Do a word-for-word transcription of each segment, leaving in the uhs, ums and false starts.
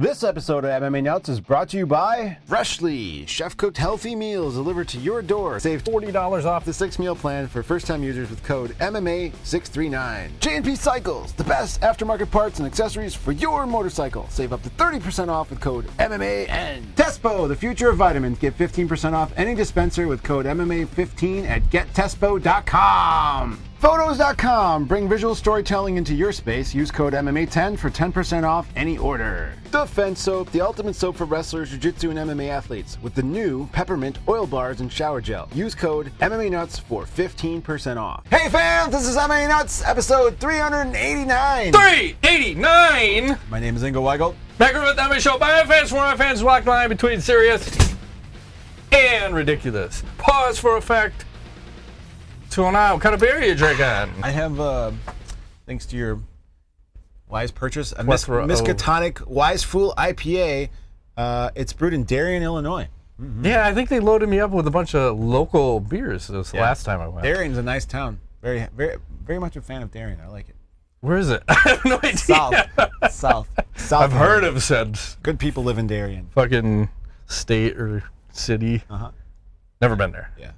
This episode of M M A Nuts is brought to you by Freshly, chef-cooked healthy meals delivered to your door. Save forty dollars off the six-meal plan for first-time users with code M M A six three nine. J and P Cycles, the best aftermarket parts and accessories for your motorcycle. Save up to thirty percent off with code M M A N. Tespo, the future of vitamins. Get fifteen percent off any dispenser with code M M A fifteen at get tespo dot com. Photos dot com. Bring visual storytelling into your space. Use code M M A ten for ten percent off any order. Defense Soap, the ultimate soap for wrestlers, jiu-jitsu, and M M A athletes with the new peppermint oil bars and shower gel. Use code M M A Nuts for fifteen percent off. Hey fans, this is M M A Nuts, episode three eighty-nine. three eighty-nine! My name is Ingo Weigel. Back with the M M A Show by fans, for my fans, walk the line between serious and ridiculous. Pause for effect. two oh nine, what kind of beer are you drinking? I have, uh, thanks to your wise purchase, a Mis- Mis- Miskatonic Wise Fool I P A. Uh, it's brewed in Darien, Illinois. Mm-hmm. Yeah, I think they loaded me up with a bunch of local beers this Yeah. last time I went. Darien's a nice town. Very, very, very much a fan of Darien. I like it. Where is it? I have no idea. South, south, south. I've heard of said Good people live in Darien. fucking state or city. Uh huh. Never been there. Yeah.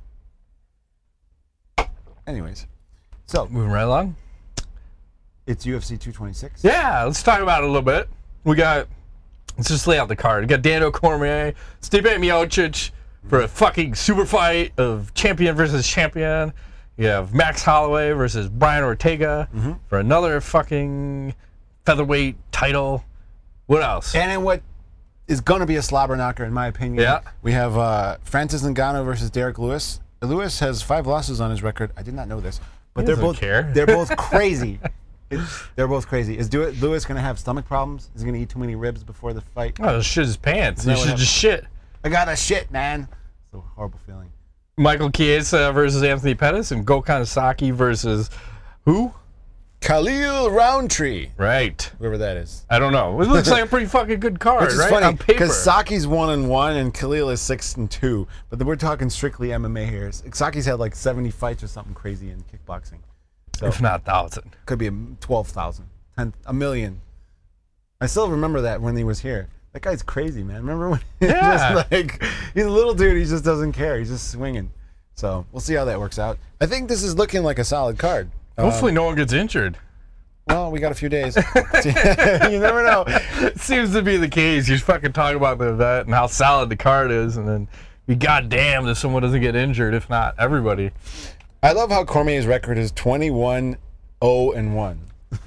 Anyways, so Moving right along. it's U F C two twenty-six. Yeah, let's talk about it a little bit. We got, let's just lay out the card. We got Daniel Cormier, Stipe Miocic for a fucking super fight of champion versus champion. You have Max Holloway versus Brian Ortega Mm-hmm. for another fucking featherweight title. What else? And in what is going to be a slobber knocker, in my opinion, Yeah. we have uh, Francis Ngannou versus Derek Lewis. Lewis has five losses on his record. I did not know this, but He they're doesn't both care. they're both crazy. It's, they're both crazy. Is do it, Lewis going to have stomach problems? Is he going to eat too many ribs before the fight? Oh, shit his pants. Isn't He that should what just shit. I got a shit, man. So horrible feeling. Michael Chiesa versus Anthony Pettis and Gokhan Saki versus who? Khalil Roundtree, Right. whoever that is. I don't know. It looks like a pretty fucking good card, Which is right? funny On paper. because Saki's one and one and Khalil is six and two. But then we're talking strictly M M A here. Saki's had like seventy fights or something crazy in kickboxing. So If not thousand. could be a twelve thousand, ten, a million. I still remember that when he was here. That guy's crazy, man. Remember when he Yeah. just like he's a little dude. He just doesn't care. He's just swinging. So we'll see how that works out. I think this is looking like a solid card. Hopefully no one gets injured. Well, we got a few days. You never know. It seems to be the case. You fucking talk about the event and how solid the card is, and then be goddamned if someone doesn't get injured, if not everybody. I love how Cormier's record is twenty-one oh and one.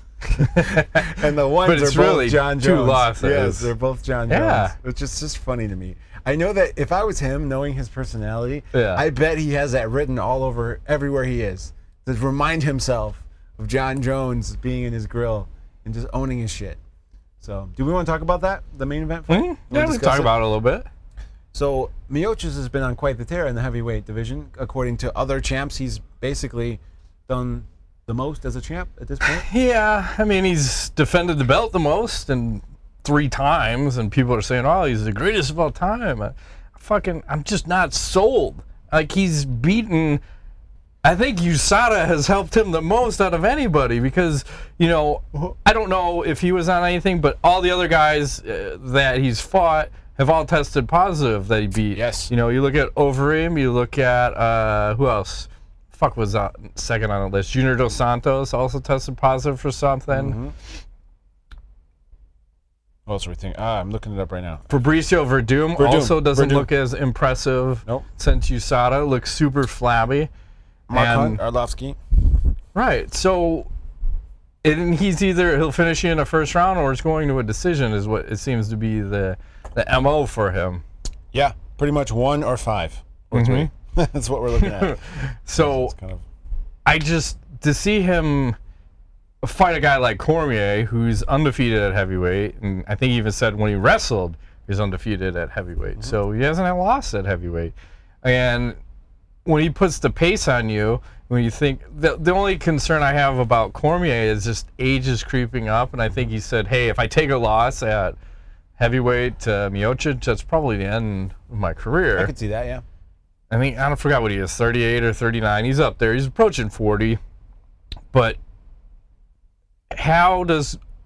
And the ones But it's are both really John two Jones. losses. Yes, they're both John Yeah. Jones. Which is just funny to me. I know that if I was him, knowing his personality, Yeah. I bet he has that written all over everywhere he is. To remind himself of John Jones being in his grill and just owning his shit. So, do we want to talk about that? The main event? Mm-hmm. Wanna Yeah, we can discuss talk it? about it a little bit. So Miocic has been on quite the tear in the heavyweight division. According to other champs, he's basically done the most as a champ at this point. Yeah, I mean, he's defended the belt the most and three times, and people are saying, oh, he's the greatest of all time. I, fucking, I'm just not sold. Like, he's beaten... I think U S A D A has helped him the most out of anybody because, you know, I don't know if he was on anything, but all the other guys uh, that he's fought have all tested positive that he beat. Yes. You know, you look at Overeem, you look at, uh, who else? Fuck was uh, second on the list. Junior Dos Santos also tested positive for something. Mm-hmm. What else are we thinking? Ah, I'm looking it up right now. Fabricio Verdum, Verdum, also doesn't Verdum. look as impressive Nope. since U S A D A. Looks super flabby. Mark And- Hunt, Arlovsky. Right. So, and he's either he'll finish you in a first round or it's going to a decision is what it seems to be the the M O for him. Yeah, pretty much one or five. Or three. That's what we're looking at. So It's kind of I just to see him fight a guy like Cormier who's undefeated at heavyweight, and I think he even said when he wrestled he was undefeated at heavyweight. Mm-hmm. So he hasn't had lost at heavyweight. And when he puts the pace on you, when you think the the only concern I have about Cormier is just age is creeping up, and I think he said, "Hey, if I take a loss at heavyweight to Miocic, that's probably the end of my career." I could see that, yeah. I mean, I don't forgot what he is, thirty-eight or thirty-nine. He's up there. He's approaching forty. But how does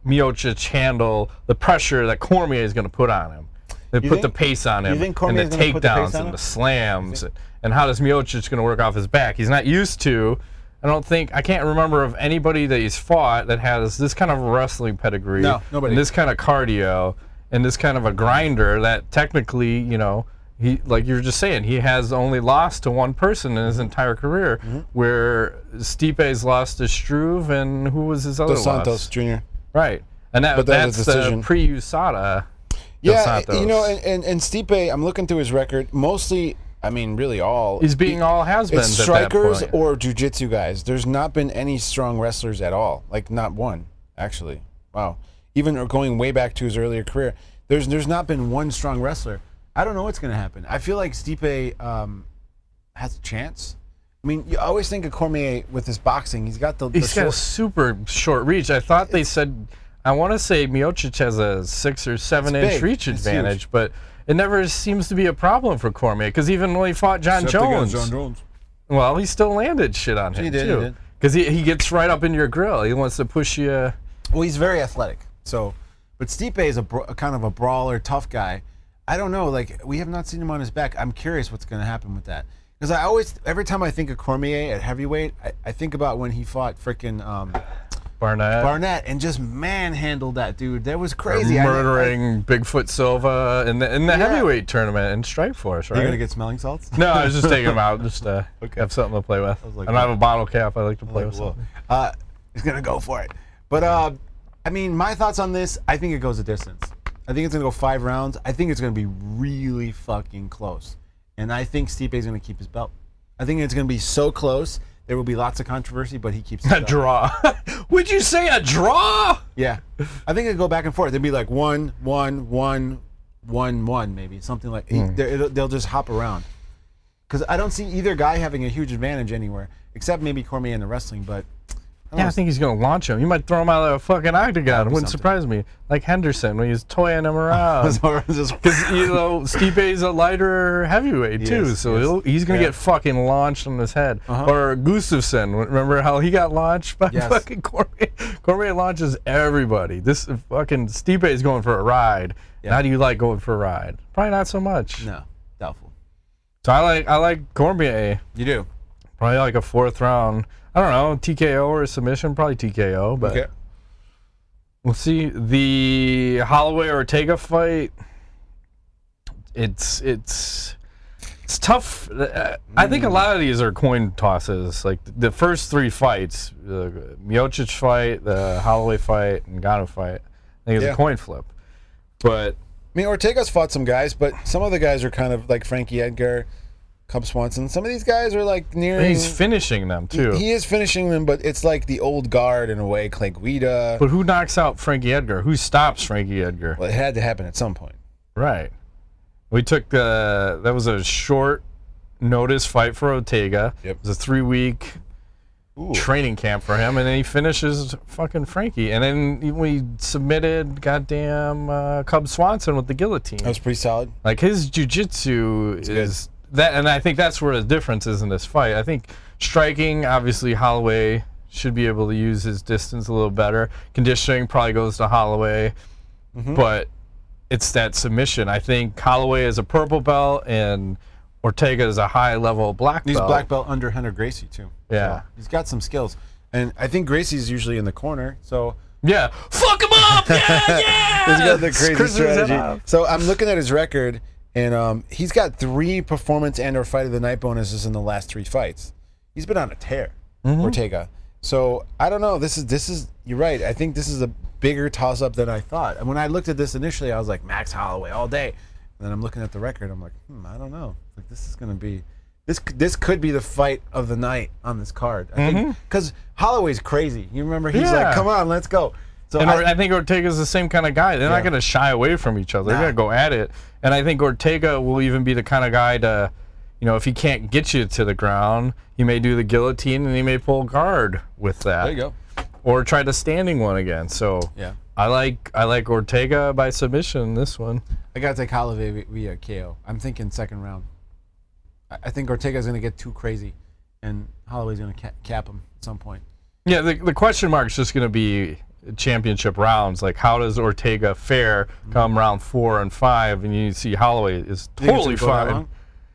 Miocic handle the pressure that Cormier is going to put on him. They You put think- the pace on you him, think and the Cormier's gonna put the pace takedowns on and him? the slams, and how does Miocic going to work off his back? He's not used to. I don't think I can't remember of anybody that he's fought that has this kind of wrestling pedigree, No, nobody. and this kind of cardio, and this kind of a grinder that technically, you know, he like you were just saying, he has only lost to one person in his entire career, Mm-hmm. where Stipe's lost to Struve, and who was his other Dos Santos loss? Junior Right, and that But that was that's a the decision. pre-U S A D A. Yeah, Santos. you know, and, and, and Stipe, I'm looking through his record, mostly, I mean, really all. He's being all has-beens It's at that strikers point. or jiu-jitsu guys. There's not been any strong wrestlers at all. Like, not one, actually. Wow. Even going way back to his earlier career, there's there's not been one strong wrestler. I don't know what's going to happen. I feel like Stipe um, has a chance. I mean, you always think of Cormier with his boxing. He's got the, the He's got a short- super short reach. I thought they said, I want to say Miocic has a six or seven It's inch big. reach It's advantage, huge. but it never seems to be a problem for Cormier. Because even when he fought John Except Jones, against John Jones. well, he still landed shit on him He did, he too. did. Because he, he gets right up in your grill. He wants to push you. Well, he's very athletic. So, but Stipe is a, bra- a kind of a brawler, tough guy. I don't know. Like, we have not seen him on his back. I'm curious what's going to happen with that. Because I always, every time I think of Cormier at heavyweight, I, I think about when he fought freaking um, Barnett. Barnett and just manhandled that dude. That was crazy. I- Murdering Bigfoot Silva in the in the Yeah. heavyweight tournament in Strikeforce, I, right? You're going to get smelling salts? No, I was just taking him out, just to Okay. have something to play with. was like, and I have a bottle cap. I like to play Like, with whoa. something. Uh, he's going to go for it. But, uh, I mean, my thoughts on this, I think it goes a distance. I think it's going to go five rounds. I think it's going to be really fucking close. And I think Stipe's going to keep his belt. I think it's going to be so close. There will be lots of controversy, but he keeps his A belt. draw. Would you say a draw? Yeah. I think it'll go back and forth. It'll be like one, one, one, one, one, maybe. Something like Hmm. they- it'll, they'll just hop around. Because I don't see either guy having a huge advantage anywhere, except maybe Cormier in the wrestling, but I don't Yeah, know. I think he's going to launch him. You might throw him out of the fucking octagon. It be wouldn't something. surprise me. Like Henderson when he was toying him around. So it's just- Because, you know, Stipe's a lighter heavyweight, He too. is, so yes. he'll, he's going to Yeah. get fucking launched on his head. Uh-huh. Or Gustafsson. Remember how he got launched by Yes. fucking Cormier? Cormier launches everybody. This fucking Stipe is going for a ride. Yeah. How do you like going for a ride? Probably not so much. No, doubtful. So I like I like Cormier. You do? Probably like a fourth round. I don't know, T K O or a submission. Probably T K O, but Okay. we'll see. The Holloway Ortega fight. It's it's it's tough. Uh, I think a lot of these are coin tosses. Like the first three fights, the Miocic fight, the Holloway fight, and Ngannou fight. I think it's Yeah. a coin flip. But I mean, Ortega's fought some guys, but some of the guys are kind of like Frankie Edgar, Cub Swanson. Some of these guys are like nearing. he's finishing them too. He is finishing them, but it's like the old guard in a way, Clay Guida. But who knocks out Frankie Edgar? Who stops Frankie Edgar? Well, it had to happen at some point. Right. We took the that was a short notice fight for Ortega. Yep. It was a three week Ooh. training camp for him, and then he finishes fucking Frankie. And then we submitted goddamn uh, Cub Swanson with the guillotine. That was pretty solid. Like his jiu-jitsu is that, and I think that's where the difference is in this fight. I think striking, obviously Holloway should be able to use his distance a little better. Conditioning probably goes to Holloway, Mm-hmm. but it's that submission. I think Holloway is a purple belt and Ortega is a high level black He's belt. black belt under Hunter Gracie too. Yeah. So he's got some skills, and I think Gracie's usually in the corner. So Yeah, fuck him up. Yeah, yeah. he's got the crazy Chris is strategy. up. So I'm looking at his record, and um, he's got three performance and or fight of the night bonuses in the last three fights. He's been on a tear, Mm-hmm. Ortega. So I don't know. This is this is you're right. I think this is a bigger toss up than I thought. And when I looked at this initially, I was like Max Holloway all day. And then I'm looking at the record. I'm like, hmm, I don't know. Like this is gonna be. This, this could be the fight of the night on this card. I think because Holloway's crazy. You remember he's Mm-hmm. Yeah. like, "Come on, let's go." So And I, I, I think Ortega's the same kind of guy. They're Yeah. not going to shy away from each other. They're Nah. going to go at it. And I think Ortega will even be the kind of guy to, you know, if he can't get you to the ground, he may do the guillotine and he may pull guard with that. there you go. Or try the standing one again. So Yeah, I like I like Ortega by submission in this one. I gotta take Holloway via K O. I'm thinking second round. I, I think Ortega's gonna get too crazy, and Holloway's gonna ca- cap him at some point. Yeah, the, the question mark is just going to be championship rounds. Like, how does Ortega fare come round four and five, and you see Holloway is totally fine.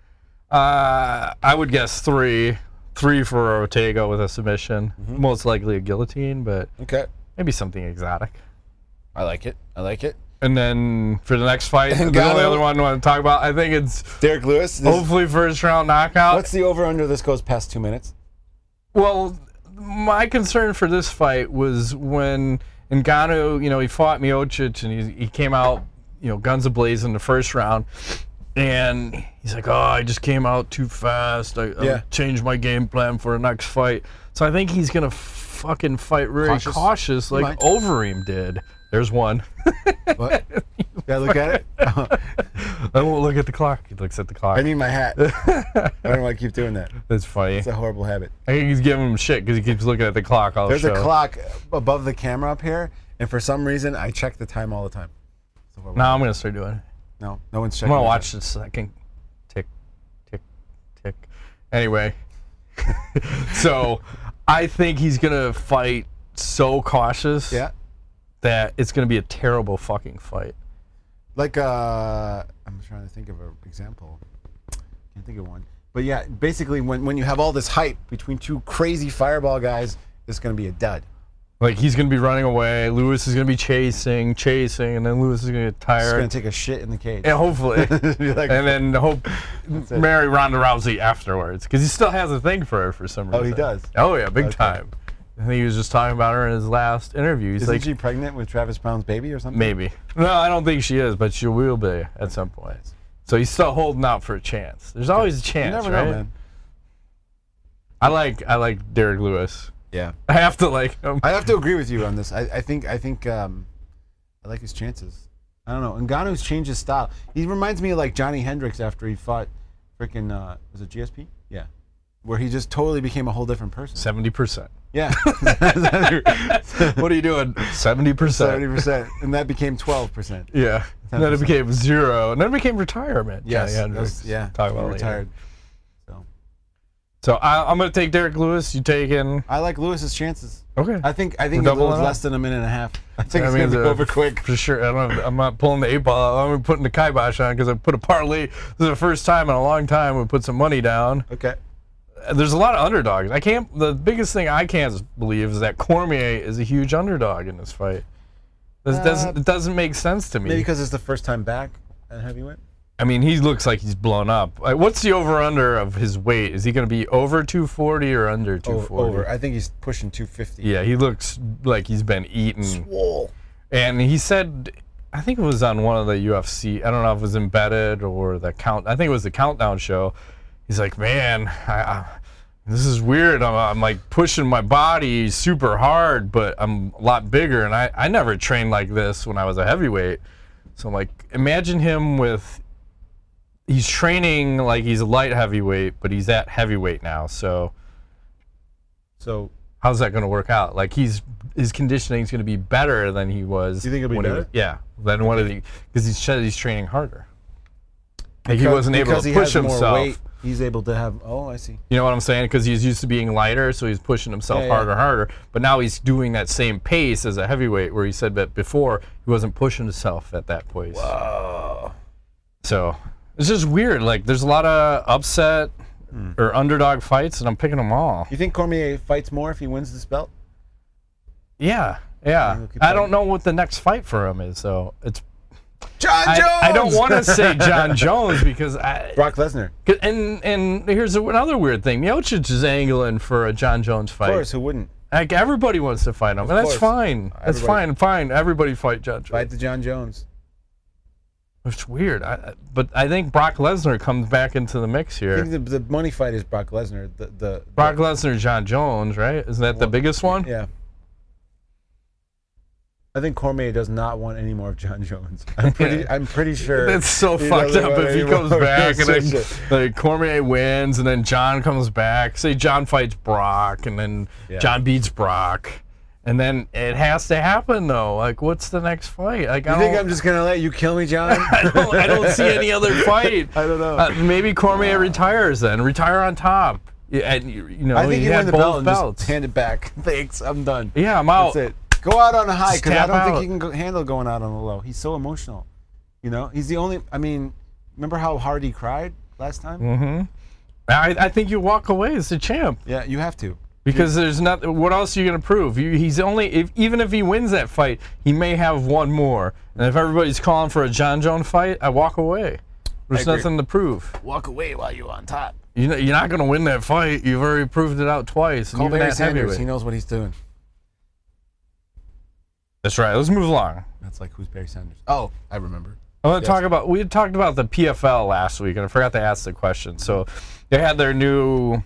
Uh, I would guess three, three for Ortega with a submission, mm-hmm. most likely a guillotine, but okay, maybe something exotic. I like it. I like it. And then for the next fight, the only other one I want to talk about, I think it's Derek Lewis. Hopefully first round knockout. What's the over under? This goes past two minutes. Well, my concern for this fight was when Ngannou, you know, he fought Miocic and he, he came out, you know, guns ablaze in the first round. And he's like, oh, I just came out too fast. I, yeah. I changed my game plan for the next fight. So I think he's going to fucking fight really cautious, cautious like Overeem did. There's one. What? Yeah, look at it. I won't look at the clock. He looks at the clock. I need my hat. I don't want to keep doing that. That's funny. It's a horrible habit. I think he's giving him shit because he keeps looking at the clock all There's the show. a clock above the camera up here, and for some reason, I check the time all the time. No, I'm going to start doing it. No, no one's checking. I'm going to watch this second. Tick, tick, tick. Anyway. So, I think he's going to fight so cautious. Yeah. That it's going to be a terrible fucking fight. Like, uh, I'm trying to think of an example. Can't think of one. But yeah, basically, when, when you have all this hype between two crazy fireball guys, it's going to be a dud. Like, he's going to be running away. Lewis is going to be chasing, chasing, and then Lewis is going to get tired. He's going to take a shit in the cage. Yeah, hopefully. like, and then hope marry Ronda Rousey afterwards. Because he still has a thing for her for some reason. Oh, he does? Oh, yeah, big okay. time. I think he was just talking about her in his last interview. He's Isn't like, she pregnant with Travis Brown's baby or something? Maybe. No, I don't think she is, but she will be at some point. So he's still holding out for a chance. There's always a chance, you never right? know, man. I like I like Derek Lewis. Yeah. I have to like him. I have to agree with you on this. I, I think I think um, I like his chances. I don't know. Ngannou's changed his style. He reminds me of like Johnny Hendricks after he fought freaking uh, was it G S P? Yeah. Where he just totally became a whole different person. Seventy percent. Yeah. What are you doing? Seventy percent. Seventy percent, and that became twelve percent. Yeah. And then it became zero, and then it became retirement. Yes. Johnny Hendricks. Yeah. Talk about retired. So. So I, I'm gonna take Derek Lewis. You taking? I like Lewis's chances. Okay. I think I think it goes less than a minute and a half. I think I it's mean, gonna be uh, over quick. For sure. I don't. I'm not pulling the eight ball out. I'm putting the kibosh on because I put a parlay. This is the first time in a long time we put some money down. Okay. There's a lot of underdogs. I can't. The biggest thing I can't believe is that Cormier is a huge underdog in this fight. This uh, doesn't. It doesn't make sense to me. Maybe because it's the first time back at heavyweight. I mean, he looks like he's blown up. Like, what's the over/under of his weight? Is he going to be over two forty or under two forty? Over. I think he's pushing two fifty. Yeah, he looks like he's been eaten. Swole. And he said, I think it was on one of the U F C. I don't know if it was Embedded or the count. I think it was the Countdown show. He's like, man, I, I, this is weird. I'm, I'm like pushing my body super hard, but I'm a lot bigger, and I, I never trained like this when I was a heavyweight. So I'm like, imagine him with, he's training like he's a light heavyweight, but he's at heavyweight now. So, so how's that going to work out? Like he's his conditioning is going to be better than he was. Do you think it'll be better? He, yeah. Then what did he? Because he's he's training harder. Like he wasn't able to push himself. Weight, he's able to have. Oh, I see. You know what I'm saying? Because he's used to being lighter, so he's pushing himself yeah, harder, yeah. harder. But now he's doing that same pace as a heavyweight, where he said that before he wasn't pushing himself at that pace. Wow. So it's just weird. Like there's a lot of upset mm. or underdog fights, and I'm picking them all. You think Cormier fights more if he wins this belt? Yeah, yeah. I don't know what the next fight for him is, though. It's John Jones. I, I don't want to say John Jones because I Brock Lesnar. And and here's another weird thing: Miocic is angling for a John Jones fight. Of course, who wouldn't? Like everybody wants to fight him, of and that's course. fine. That's everybody. fine, fine. Everybody fight John Jones. Fight the John Jones. It's weird, I, but I think Brock Lesnar comes back into the mix here. I think the, the money fight is Brock Lesnar. The, the Brock the, Lesnar, John Jones, right? Isn't that well, the biggest one? Yeah. I think Cormier does not want any more of John Jones. I'm pretty. I'm pretty sure. That's so fucked up if he comes back and then like Cormier wins and then John comes back. Say John fights Brock and then yeah. John beats Brock, and then it has to happen though. Like, what's the next fight? Like, you I think I'm just gonna let you kill me, John? I don't. I don't see any other fight. I don't know. Uh, maybe Cormier retires then. Retire on top. Yeah, and you know, I think you you had win the both belt and belts. just hand it back. Thanks. I'm done. Yeah, I'm out. That's it. Go out on a high, because I tap don't think out. he can go, handle going out on the low. He's so emotional. You know, he's the only. I mean, remember how hard he cried last time? Mm-hmm. I, I think you walk away as the champ. Yeah, you have to. Because there's not. What else are you gonna prove? You, he's only. If, even if he wins that fight, he may have one more. And if everybody's calling for a John Jones fight, I walk away. There's I agree. nothing to prove. Walk away while you're on top. You know, you're not gonna win that fight. You've already proved it out twice. And Call even Barry at Sanders. heavyweight. He knows what he's doing. That's right. Let's move along. That's like, who's Barry Sanders? Oh, I remember. I want to Yes. talk about. We had talked about the P F L last week, and I forgot to ask the question. So they had their new.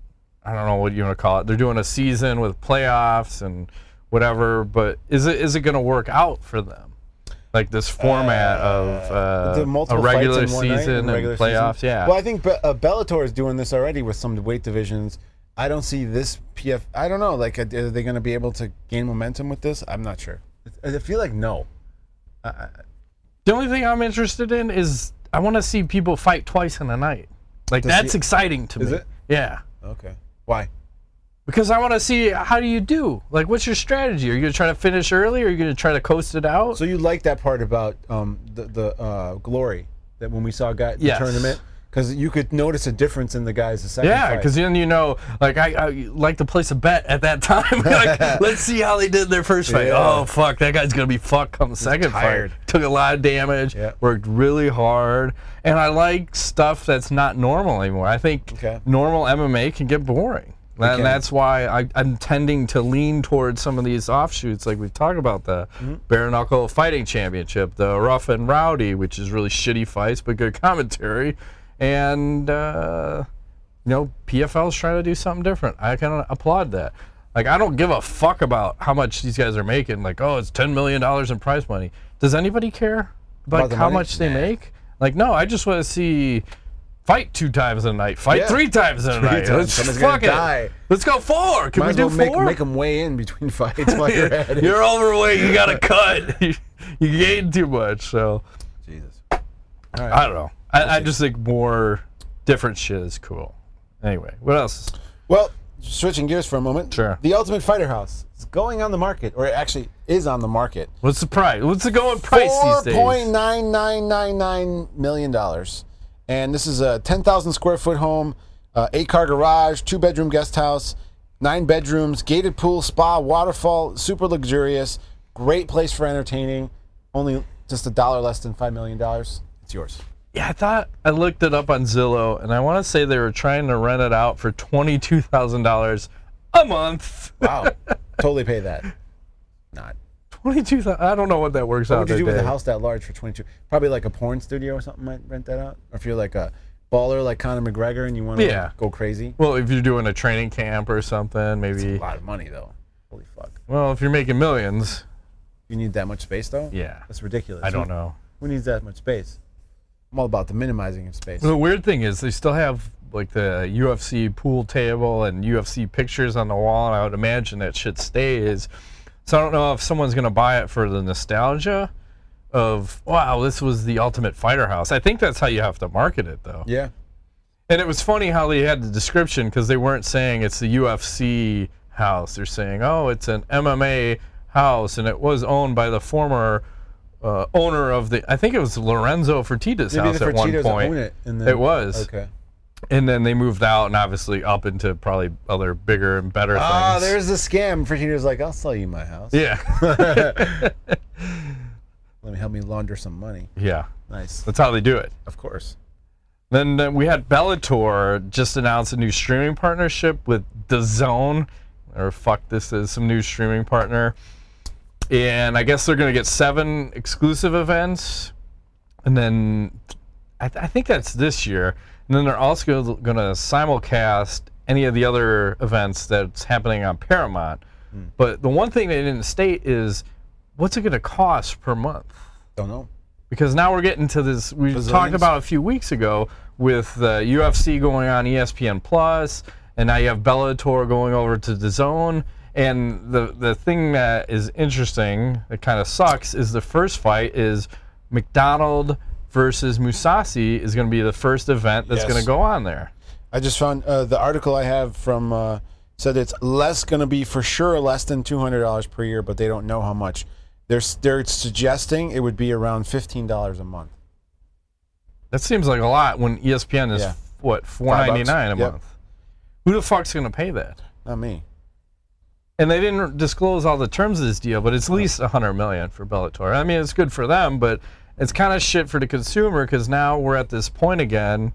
I don't know what you want to call it. They're doing a season with playoffs and whatever. But is it is it going to work out for them? Like this format of uh, The multiple a regular fights in one night season and and regular playoffs. season? Yeah. Well, I think Be- uh, Bellator is doing this already with some weight divisions. I don't see this P F. I don't know. Like, are they going to be able to gain momentum with this? I'm not sure. I I feel like no. I, I, The only thing I'm interested in is I want to see people fight twice in a night. Like To that's see- exciting to Is me. it? Yeah. okay. Why? Because I want to see how do you do? Like, what's your strategy? Are you gonna try to finish early, or are you gonna try to coast it out? So you like that part about um, the the uh, glory that when we saw guy the Yes. tournament, because you could notice a difference in the guys the second Yeah, fight. because then you know, like I, I like to place a bet at that time. Like, let's see how they did their first fight. Yeah. Oh fuck, that guy's gonna be fucked come the second tired. fight. Took a lot of damage. Yeah. Worked really hard, and I like stuff that's not normal anymore. I think Okay. normal M M A can get boring. can. And that's why I, I'm tending to lean towards some of these offshoots, like we've talked about the Mm-hmm. Bare Knuckle Fighting Championship, the Rough and Rowdy, which is really shitty fights but good commentary, and uh, you know P F L's trying to do something different. I kind of applaud that. Like I don't give a fuck about how much these guys are making. Like oh, it's ten million dollars in prize money. Does anybody care about, About the how money? much they Nah. make? Like no, I just want to see. Fight two times a night. Fight Yeah. three times a Three night. times. Let's Someone's fuck gonna it. die. Let's go four. Can Might we as do well make, four? make them weigh in between fights while you're at it. You're overweight. You got to cut. you, you gained too much. So Jesus. All right. I don't know. I, I just think more different shit is cool. Anyway, what else? Well, switching gears for a moment. Sure. The Ultimate Fighter House is going on the market, or it actually is on the market. What's the price? What's the going price Four these point days? nine nine nine nine million dollars, and this is a ten thousand square foot home, uh, eight car garage, two bedroom guest house, nine bedrooms, gated pool, spa, waterfall, super luxurious, great place for entertaining. Only just a dollar less than five million dollars. It's yours. Yeah, I thought I looked it up on Zillow, and I want to say they were trying to rent it out for twenty-two thousand dollars a month. Wow. Totally pay that. Not. twenty-two thousand. I don't know what that works What out. would you to do with a day. house that large for twenty-two? Probably like a porn studio or something might rent that out. Or if you're like a baller like Conor McGregor and you want to Yeah. like, go crazy. Well, if you're doing a training camp or something, It's maybe. a lot of money though. Holy fuck. Well, if you're making millions, You need that much space though? yeah. That's ridiculous. I don't Who- know. Who needs that much space? I'm all about the minimizing of space. The weird thing is they still have like the U F C pool table and U F C pictures on the wall, and I would imagine that shit stays. So I don't know if someone's gonna buy it for the nostalgia of wow, this was the Ultimate Fighter house. I think that's how you have to market it though. Yeah. And it was funny how they had the description because they weren't saying it's the U F C house. They're saying, oh, it's an M M A house, and it was owned by the former uh, owner of the. I think it was Lorenzo Fertitta's Maybe house the at one Fertittas point. own it. And then, It was. Okay. And then they moved out and obviously up into probably other bigger and better Ah, things. there's the scam. Fertitta's like, I'll sell you my house. Yeah. Let me help me launder some money. Yeah. Nice. That's how they do it. Of course. Then uh, we had Bellator just announced a new streaming partnership with DAZN, or fuck, this is some new streaming partner. And I guess they're going to get seven exclusive events. And then I, th- I think that's this year. And then they're also going to simulcast any of the other events that's happening on Paramount. Mm. But the one thing they didn't state is what's it going to cost per month? Don't know. Because now we're getting to this, we Bazillions? talked about a few weeks ago with the U F C going on E S P N Plus, and now you have Bellator going over to DAZN. And the, the thing that is interesting, that kind of sucks, is the first fight is McDonald versus Musasi is going to be the first event that's Yes. going to go on there. I just found uh, the article I have from uh, said it's less going to be for sure less than two hundred dollars per year, but they don't know how much. They're they're suggesting it would be around fifteen dollars a month. That seems like a lot when E S P N is Yeah. what four ninety-nine a Yep. month. Who the fuck's going to pay that? Not me. And they didn't disclose all the terms of this deal, but it's at least one hundred million dollars for Bellator. I mean, it's good for them, but it's kind of shit for the consumer because now we're at this point again.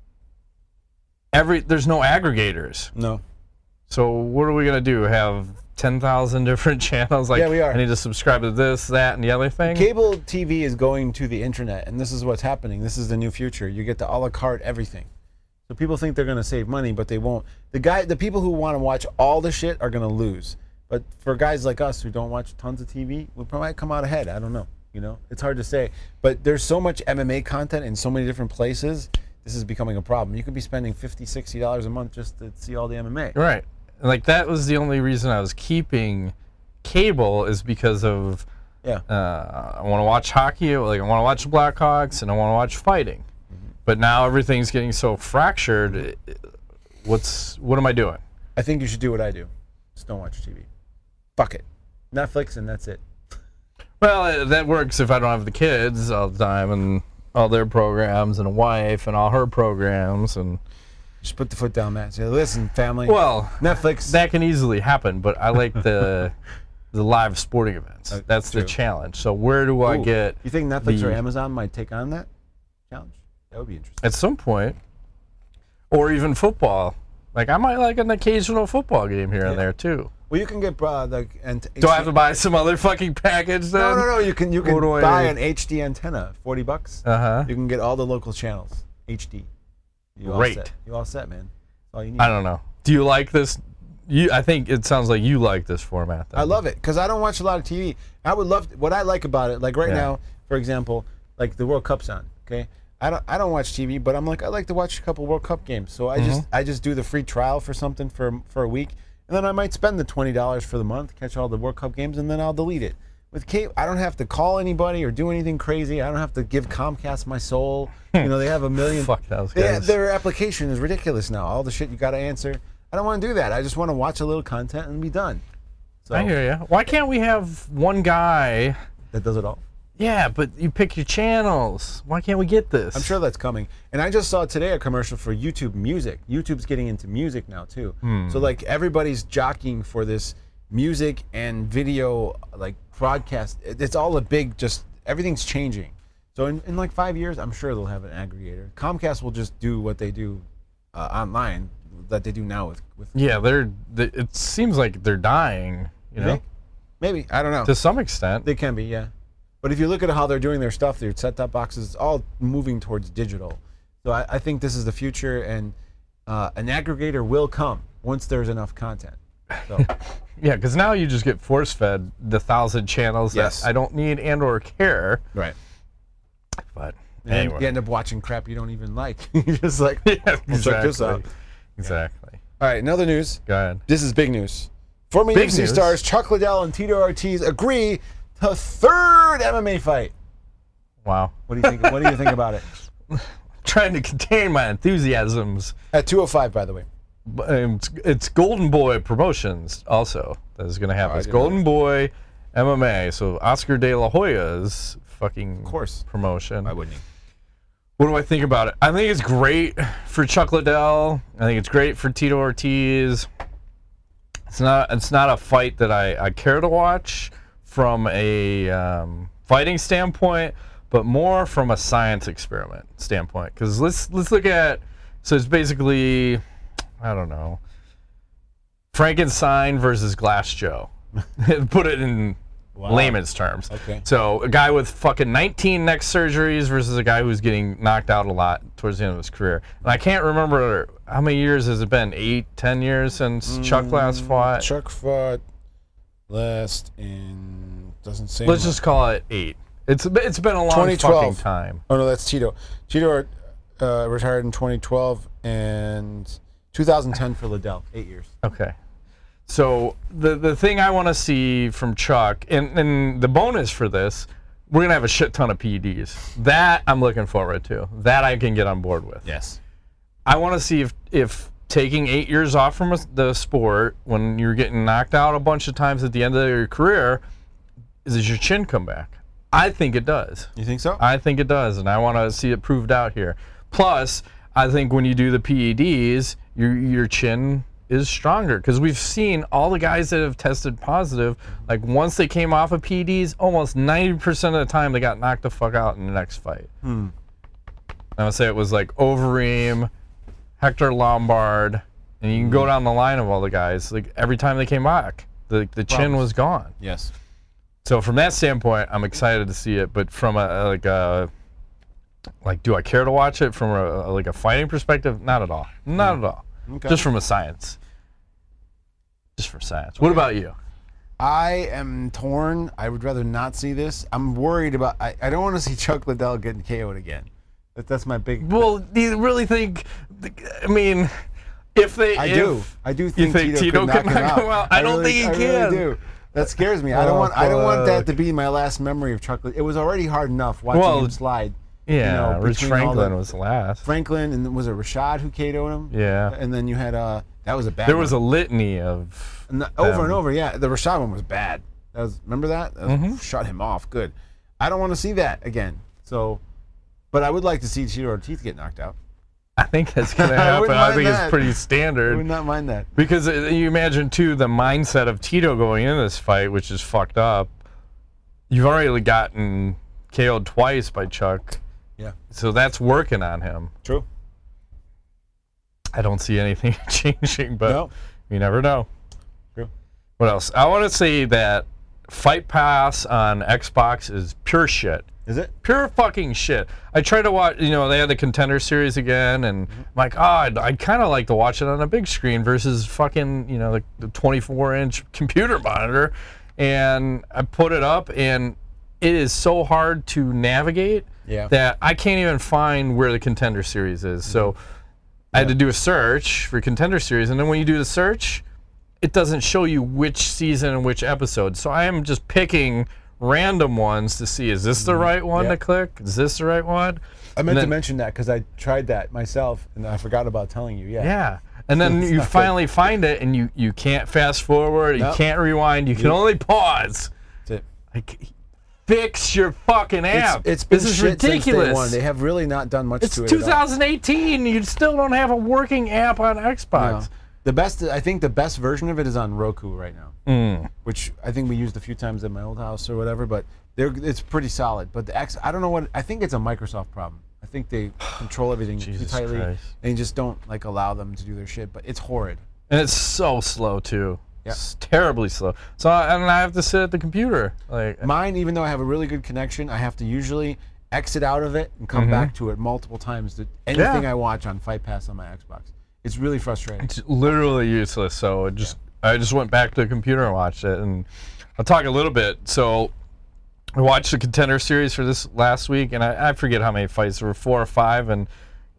Every there's no aggregators. No. So what are we gonna do? Have ten thousand different channels? Like, Yeah, we are. I need to subscribe to this, that, and the other thing. Cable T V is going to the internet, and this is what's happening. This is the new future. You get the a la carte everything. So people think they're going to save money, but they won't. The guy, the people who want to watch all the shit are going to lose. But for guys like us who don't watch tons of T V, we probably might come out ahead. I don't know. You know, it's hard to say. But there's so much M M A content in so many different places. This is becoming a problem. You could be spending fifty dollars, sixty dollars a month just to see all the M M A. Right. Like that was the only reason I was keeping cable is because of Yeah. uh, I want to watch hockey, like I want to watch the Blackhawks, and I want to watch fighting. Mm-hmm. But now everything's getting so fractured. it- What's what am I doing? I think you should do what I do. Just don't watch T V. Fuck it. Netflix and that's it. Well, uh, that works if I don't have the kids all the time and all their programs and a wife and all her programs and. Just put the foot down, Matt. Say, listen, family. Well, Netflix. that can easily happen, but I like the the live sporting events. Uh, That's true. the challenge. So where do I Ooh, get? You think Netflix the- or Amazon might take on that challenge? That would be interesting. At some point, or even football. Like I might like an occasional football game here Yeah. and there too. Well, you can get uh, the and Do I have to buy some other fucking package then? No, no, no. You can you can What do I buy need? an H D antenna, forty bucks. Uh huh. You can get all the local channels, H D. You all Great. set. You all set, man. That's all you need. I don't know. Do you like this? You, I think it sounds like you like this format. Then. I love it because I don't watch a lot of T V. I would love what I like about it. Like right Yeah. now, for example, like the World Cup's on. Okay, I don't I don't watch T V, but I'm like I like to watch a couple World Cup games. So I just I just do the free trial for something for for a week, and then I might spend the twenty dollars for the month, catch all the World Cup games, and then I'll delete it. With cable, I don't have to call anybody or do anything crazy. I don't have to give Comcast my soul. You know, they have a million. Fuck those They- guys. their application is ridiculous now. All the shit you got to answer. I don't want to do that. I just want to watch a little content and be done. So I hear you. Why can't we have one guy? that does it all. Yeah, but you pick your channels. Why can't we get this? I'm sure that's coming. And I just saw today a commercial for YouTube Music. YouTube's getting into music now too. So like everybody's jockeying for this music and video like broadcast. It- It's all a big just everything's changing. So in, in like five years, I'm sure they'll have an aggregator. Comcast will just do what they do uh, online that they do now with with. Yeah, they're. they- It seems like they're dying. You know, think? Maybe I don't know. to some extent. They can be, yeah. But if you look at how they're doing their stuff, their set-top boxes, it's all moving towards digital. So I, I think this is the future, and uh, an aggregator will come once there's enough content. So Yeah, because now you just get force-fed the thousand channels Yes. that I don't need and or care. right. But And anyway, you end up watching crap you don't even like. You're just like, yeah, well, check this out. Exactly. All right, another news. Go ahead. This is big news. Former Big U F C news. stars Chuck Liddell and Tito Ortiz agree to third M M A fight. Wow. What do you think? What do you think about it? Trying to contain my enthusiasms. At two oh five, by the way. But, um, It's, it's Golden Boy Promotions also that is going to happen. Oh, I It's didn't know Golden Boy M M A. So Oscar De La Hoya's fucking Of course. promotion. Why wouldn't he? What do I think about it? I think it's great for Chuck Liddell. I think it's great for Tito Ortiz. It's not. It's not a fight that I, I care to watch from a um, fighting standpoint, but more from a science experiment standpoint. Because let's let's look at. So it's basically, I don't know, Frankenstein versus Glass Joe. Put it in Wow. layman's terms. Okay. So a guy with fucking nineteen neck surgeries versus a guy who's getting knocked out a lot towards the end of his career. And I can't remember how many years has it been? Eight, ten years since Chuck last fought? Chuck fought last in doesn't say. Let's much. just call it eight. It's it's been a long twenty twelve. fucking time. Oh no, that's Tito. Tito uh, retired in twenty twelve and two thousand ten for Liddell. Eight years. Okay. So the the thing I want to see from Chuck, and, and the bonus for this, we're gonna have a shit ton of P E Ds. That I'm looking forward to. That I can get on board with. Yes. I want to see if if taking eight years off from a, the sport when you're getting knocked out a bunch of times at the end of your career, does your chin come back? I think it does. You think so? I think it does, and I want to see it proved out here. Plus, I think when you do the P E Ds, your your chin is stronger because we've seen all the guys that have tested positive, like once they came off of P E Ds, almost ninety percent of the time they got knocked the fuck out in the next fight. Hmm. I would say it was like Overeem, Hector Lombard, and you can go down the line of all the guys. Like every time they came back, the the chin Problems. was gone. Yes. So from that standpoint, I'm excited to see it. But from a like a like, do I care to watch it from a, like a fighting perspective? Not at all. Not Mm. at all. Okay. Just from a science. Just for science. What about you? I am torn. I would rather not see this. I'm worried about. I, I don't want to see Chuck Liddell getting K O'd again. That, that's my big. Well, do you really think? I mean, if they, I if, do. I do think, you think Tito, Tito could could knock him knock out. him out? I don't really, think he I can. Really do. That scares me. I don't Oh, want. I don't want that fuck. to be my last memory of Chuck. Liddell. It was already hard enough watching Well, him slide. Yeah, you know, Rich between all Franklin the- was last. Franklin, and then was it Rashad who K O'd him? Yeah. And then you had uh that was a bad. There one. was a litany of And the- over them. and over. Yeah, the Rashad one was bad. That was remember that? that was, Mm-hmm. Shut him off. Good. I don't want to see that again. So, but I would like to see Tito Ortiz get knocked out. I think that's going to I happen. wouldn't I mind think that. it's pretty I standard. would not mind that. Because uh, you imagine, too, the mindset of Tito going into this fight, which is fucked up. You've already gotten K O'd twice by Chuck. Yeah. So that's working on him. True. I don't see anything changing, but No. you never know. True. What else? I want to say that Fight Pass on Xbox is pure shit. Is it? Pure fucking shit. I tried to watch, you know, they had the Contender Series again, and I'm like, oh, I'd, I'd kind of like to watch it on a big screen versus fucking, you know, the, the twenty-four inch computer monitor. And I put it up, and it is so hard to navigate Yeah. that I can't even find where the Contender Series is. So I had to do a search for Contender Series, and then when you do the search, it doesn't show you which season and which episode. So I am just picking random ones to see, is this the right one Yeah. to click? Is this the right one? I meant then- to mention that because I tried that myself and I forgot about telling you. Yeah. Yeah. And then It's you not good. finally find it, and you, you can't fast forward, you Nope. can't rewind, you can only pause. That's it. Like, fix your fucking app. It's, it's been this is shit since day ridiculous. one. They have really not done much It's to it. at all. twenty eighteen. You still don't have a working app on Xbox. No. The best, I think, the best version of it is on Roku right now, Mm. which I think we used a few times at my old house or whatever. But they're, it's pretty solid. But the X, I don't know what. I think it's a Microsoft problem. I think they control everything too Jesus tightly, Christ. and you just don't like allow them to do their shit. But it's horrid. And it's so slow too. Yeah. It's terribly slow. So I, and I have to sit at the computer. Like Mine, even though I have a really good connection, I have to usually exit out of it and come back to it multiple times. To anything Yeah. I watch on Fight Pass on my Xbox, it's really frustrating. it's literally useless. So it just I just went back to the computer and watched it. And I'll talk a little bit. So I watched the Contender Series for this last week, and I, I forget how many fights there were, four or five, and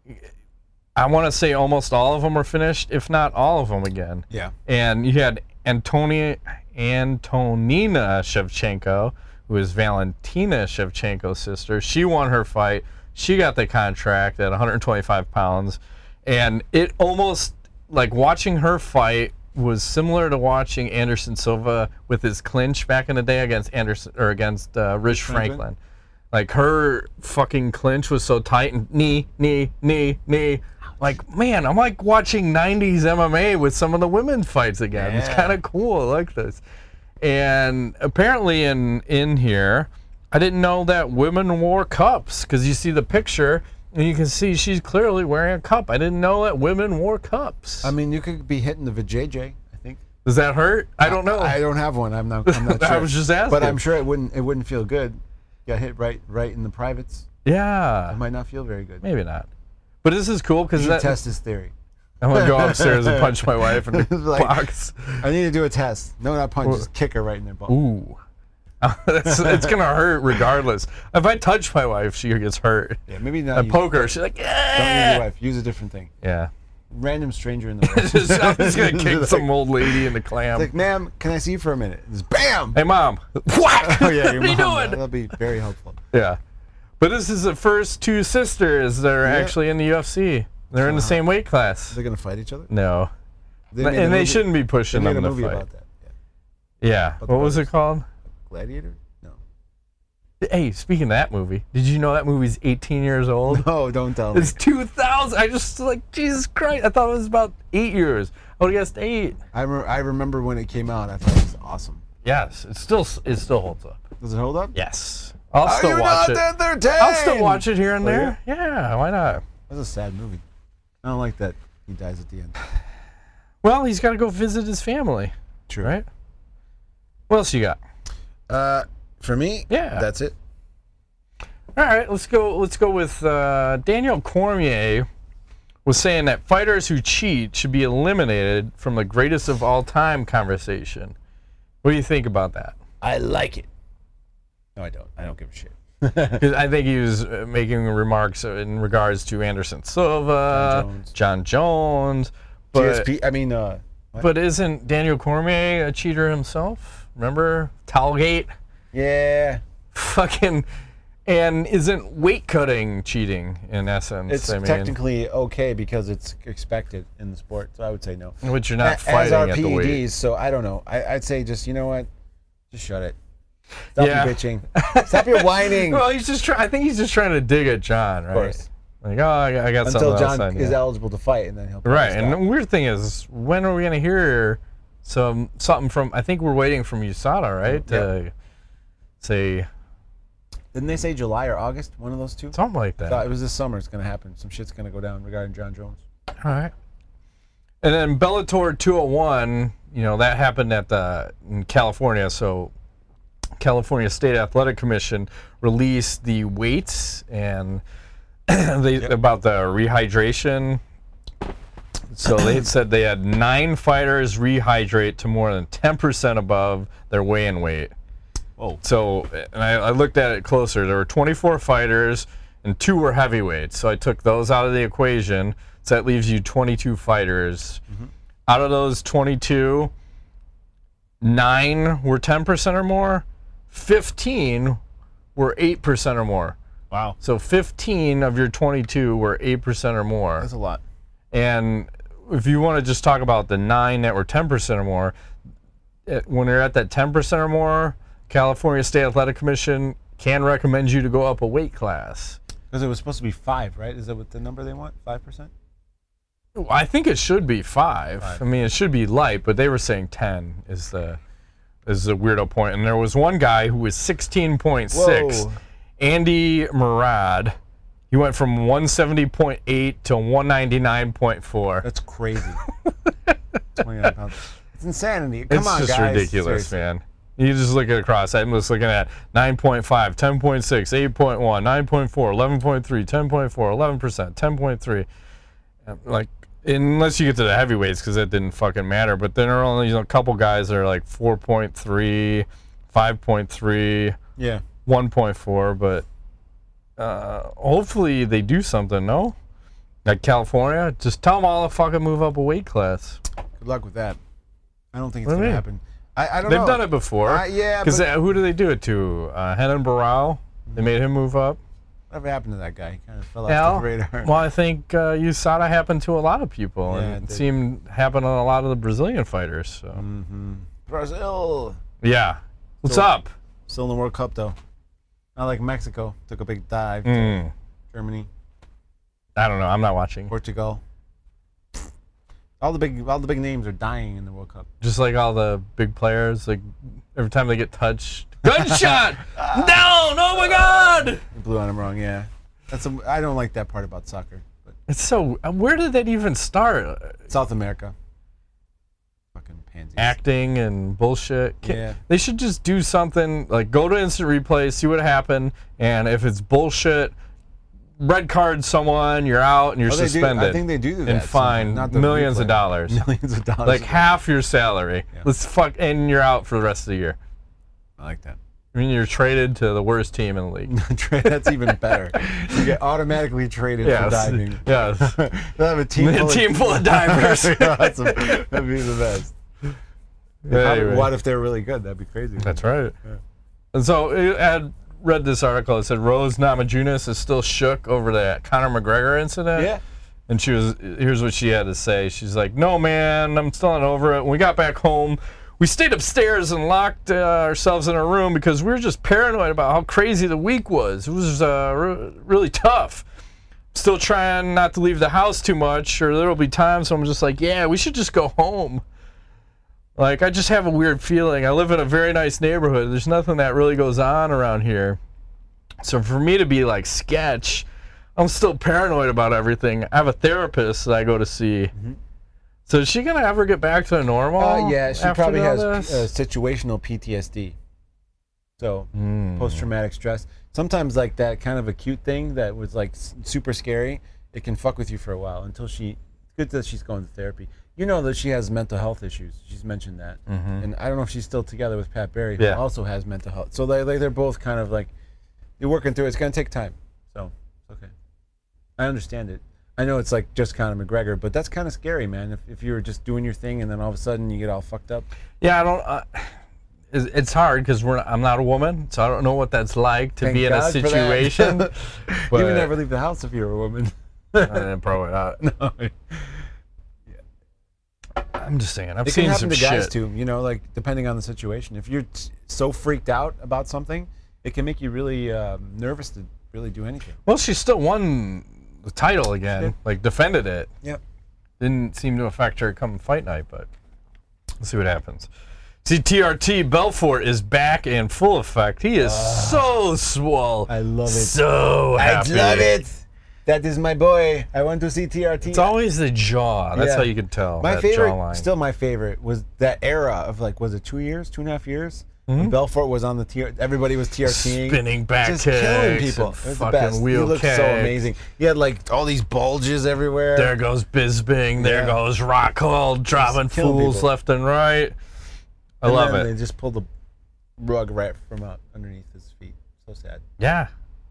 I want to say almost all of them were finished, if not all of them again. Yeah. And you had Antonia, Antonina Shevchenko, who is Valentina Shevchenko's sister. She won her fight. She got the contract at one hundred twenty-five pounds. And it almost, like watching her fight was similar to watching Anderson Silva with his clinch back in the day against Anderson or against uh, Rich Franklin? Franklin. Like her fucking clinch was so tight and knee, knee, knee, knee. Like, man, I'm like watching nineties M M A with some of the women's fights again. It's Yeah. kind of cool. I like this. And apparently in in here, I didn't know that women wore cups because you see the picture and you can see she's clearly wearing a cup. I didn't know that women wore cups. I mean, you could be hitting the vajayjay, I think. Does that hurt? I don't know. I don't have one. I'm not. I'm not I sure. was just asking. But I'm sure it wouldn't. It wouldn't feel good. Got hit right, right in the privates. yeah, It might not feel very good. maybe not. But this is cool because You should that test this theory. I'm gonna go upstairs and punch my wife in the Like- box. I need to do a test. No, not punch. Just kick her right in the butt. Ooh. it's, it's gonna hurt regardless. If I touch my wife, she gets hurt. Yeah, maybe not. I use, poke her, she's like, Don't use yeah. your wife. Use a different thing. Yeah. Random stranger in the room. Just, I'm just gonna kick Like- some old lady in the clam. Like, ma'am, can I see you for a minute? Just bam. Hey, mom. What? Oh yeah, your what are you mom. doing? That'll be very helpful. Yeah. But this is the first two sisters that are Yeah. actually in the U F C. They're in the same weight class. They're gonna fight each other. No, They But- made a and they movie- shouldn't be pushing They made them a to movie fight. about that. Yeah. Yeah. About What the was it brothers. called? Gladiator? No. Hey, speaking of that movie, did you know that movie's eighteen years old? No, don't tell me. It's two thousand. I just like Jesus Christ. I thought it was about eight years. I would have guessed eight. I, re- I remember when it came out. I thought it was awesome. Yes, it still it still holds up. Does it hold up? Yes, I'll Are still you watch not it. entertained? I'll still watch it here and Will there. Yeah, why not? That's a sad movie. I don't like that he dies at the end. Well, he's got to go visit his family, True. right? What else you got? Uh, for me, Yeah. that's it. All right, let's go. Let's go with uh, Daniel Cormier was saying that fighters who cheat should be eliminated from the greatest of all time conversation. What do you think about that? I like it. No, I don't. I don't give a shit. 'Cause I think he was uh, making remarks in regards to Anderson Silva, John Jones. John Jones, but G S P. I mean, uh, what? but isn't Daniel Cormier a cheater himself? Remember Towelgate? yeah, Fucking. And isn't weight cutting cheating in essence? it's I mean, technically okay because it's expected in the sport. So I would say no. which you're not A- fighting As are at the weight. P E Ds, so I don't know. I, I'd say just you know what, just shut it. Stop Yeah. your bitching. Stop your whining. Well, he's just trying. I think he's just trying to dig at John, right? Of course. Like, oh, I got, I got Until something John else on is you. eligible to fight, and then he'll probably Right, and stop. the weird thing is, when are we going to hear some something from? I think we're waiting from U S A D A, right? To say Didn't they say July or August? One of those two. something like that. Thought it was this summer. It's gonna happen. Some shit's gonna go down regarding John Jones. All right. And then Bellator two oh one, you know, that happened at the in California. So California State Athletic Commission released the weights and they about the rehydration. So they had said they had nine fighters rehydrate to more than ten percent above their weigh-in weight. Whoa. So, and I, I looked at it closer. There were twenty-four fighters, and two were heavyweights. So I took those out of the equation. So that leaves you twenty-two fighters. Mm-hmm. Out of those twenty-two, nine were ten percent or more. fifteen were eight percent or more. Wow. So fifteen of your twenty-two were eight percent or more. That's a lot. And if you want to just talk about the nine that were ten percent or more, it, when you're at that ten percent or more, California State Athletic Commission can recommend you to go up a weight class. Because it was supposed to be five, right? Is that what the number they want? Five percent? I think it should be five. Five. I mean, it should be light, but they were saying ten is the is the weirdo point. And there was one guy who was sixteen point six, Whoa. Andy Murad. He went from one seventy point eight to one ninety-nine point four. That's crazy. twenty-nine pounds. It's insanity. Come It's on, just guys. ridiculous, Seriously. man. You just look at across. I'm just looking at nine point five, ten point six, eight point one, nine point four, eleven point three, ten point four, eleven percent, ten point three. Like, unless you get to the heavyweights, because that didn't fucking matter. But then there are only, you know, a couple guys that are like four point three, five point three, Yeah. one point four. But uh, hopefully they do something, no? Like California, just tell them all to fucking move up a weight class. Good luck with that. I don't think it's What do going you to mean? happen. I, I don't They've know. done it before. Uh, yeah, Because but who do they do it to? Uh, Henan Barao. They made him move up. whatever happened to that guy? He kind of fell Al? off the radar. Well, I think uh, U S A D A happened to a lot of people, Yeah, it and it did. seemed happen on a lot of the Brazilian fighters. So. Mm-hmm. Brazil. Yeah. What's So- up? Still in the World Cup, though. Not like Mexico. Took a big dive. to Mm, Germany, I don't know. I'm not watching. Portugal. All the big, all the big names are dying in the World Cup. Just like all the big players, like every time they get touched, gunshot down. Oh my God! You blew on him wrong. Yeah, that's. A, I don't like that part about soccer. But It's so. Where did that even start? South America. Fucking pansies. Acting and bullshit. Ca- Yeah. They should just do something like go to instant replay, see what happened, and if it's bullshit, red card someone, you're out and you're Oh, they do- suspended. I think they do that. and some- fined not the millions replay. of dollars. Millions of dollars. Like half your salary. Yeah. Let's fuck, and you're out for the rest of the year. I like that. I mean, you're traded to the worst team in the league. Tra- That's even better. You get automatically traded for Yes. diving. Yes. They'll have a team, A full, team of, full of divers. Awesome. That'd be the best. If I- Anyway. What if they're really good? That'd be crazy. That's right. Yeah. And so I had read this article. It said Rose Namajunas is still shook over the Conor McGregor incident. Yeah. And she was, here's what she had to say. She's like, no, man, I'm still not over it. When we got back home, we stayed upstairs and locked uh, ourselves in our room because we were just paranoid about how crazy the week was. It was uh, re- really tough. Still trying not to leave the house too much, or there'll be times when I'm just like, yeah, we should just go home. Like, I just have a weird feeling. I live in a very nice neighborhood. There's nothing that really goes on around here. So for me to be like sketch, I'm still paranoid about everything. I have a therapist that I go to see. Mm-hmm. So is she going to ever get back to normal? Uh, yeah, she probably has this? uh, situational P T S D. So mm. post-traumatic stress. Sometimes like that kind of acute thing that was like s- super scary, it can fuck with you for a while until she, it's good that she's going to therapy. You know that she has mental health issues. She's mentioned that. Mm-hmm. And I don't know if she's still together with Pat Berry, who yeah. also has mental health. So they, like, they're both kind of like, you're working through it. It's going to take time. So, okay. I understand it. I know it's like just Conor McGregor, but that's kind of scary, man. If if you were just doing your thing and then all of a sudden you get all fucked up. Yeah, I don't. Uh, it's, it's hard because we're. Not, I'm not a woman, so I don't know what that's like to Thank be in God a situation. But you would never leave the house if you were a woman. uh, probably not. No. I'm just saying. I've it seen can happen some to guys shit. too. You know, like depending on the situation. If you're t- so freaked out about something, it can make you really um, nervous to really do anything. Well, she still won the title again. Yeah. Like defended it. Yep. Didn't seem to affect her come fight night, but we'll see what happens. See, T R T Belfort is back in full effect. He is uh, so swole. I love it. So happy. I love it. That is my boy. I want to see T R T. It's always the jaw. That's yeah. how you can tell. My that favorite, jawline. still my favorite, was that era of like, was it two years, two and a half years? Mm-hmm. When Belfort was on the T R, everybody was TRTing, spinning back just kicks, killing people. and It was fucking the best. wheel He looked kicks. so amazing. He had like all these bulges everywhere. There goes Bisping. There Yeah. goes Rockhold, dropping killing fools people. left and right. I and love then it. They just pulled the rug right from out underneath his feet. So sad. Yeah.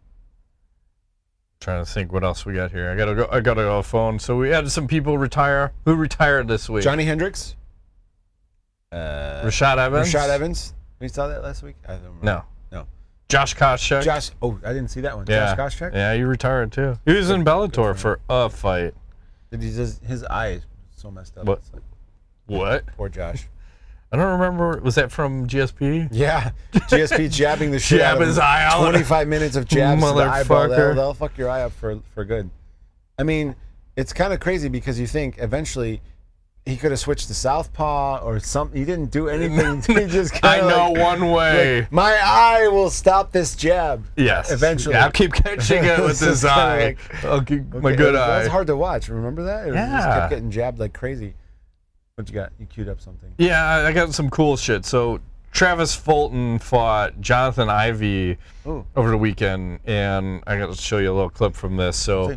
Trying to think what else we got here. I gotta go. I gotta go phone. So we had some people retire. Who retired this week? Johnny Hendricks. Uh, Rashad Evans. Rashad Evans. We saw that last week. I don't remember. No. No. Josh Koscheck. Josh. Oh, I didn't see that one. Yeah. Josh Koscheck. Yeah, he retired too. He was in Bellator for a fight. Did he just, his eye is so messed up. What? It's like, What? poor Josh. I don't remember. Was that from G S P? Yeah, G S P jabbing the shit Jab out of his him. eye out. twenty-five minutes of jabs to the eyeball. Motherfucker. They'll, they'll fuck your eye up for, for good. I mean, it's kind of crazy because you think eventually he could have switched to southpaw or something. He didn't do anything. He just I kinda know like, one way. like, my eye will stop this jab. Yes. Eventually. I'll keep catching it with It's this just kinda eye. like, I'll keep my Okay, good that was, eye. That was hard to watch. Remember that? It was, Yeah. just kept getting jabbed like crazy. What you got? You queued up something. Yeah, I I got some cool shit. So Travis Fulton fought Jonathan Ivey Ooh. over the weekend, and I got to show you a little clip from this. So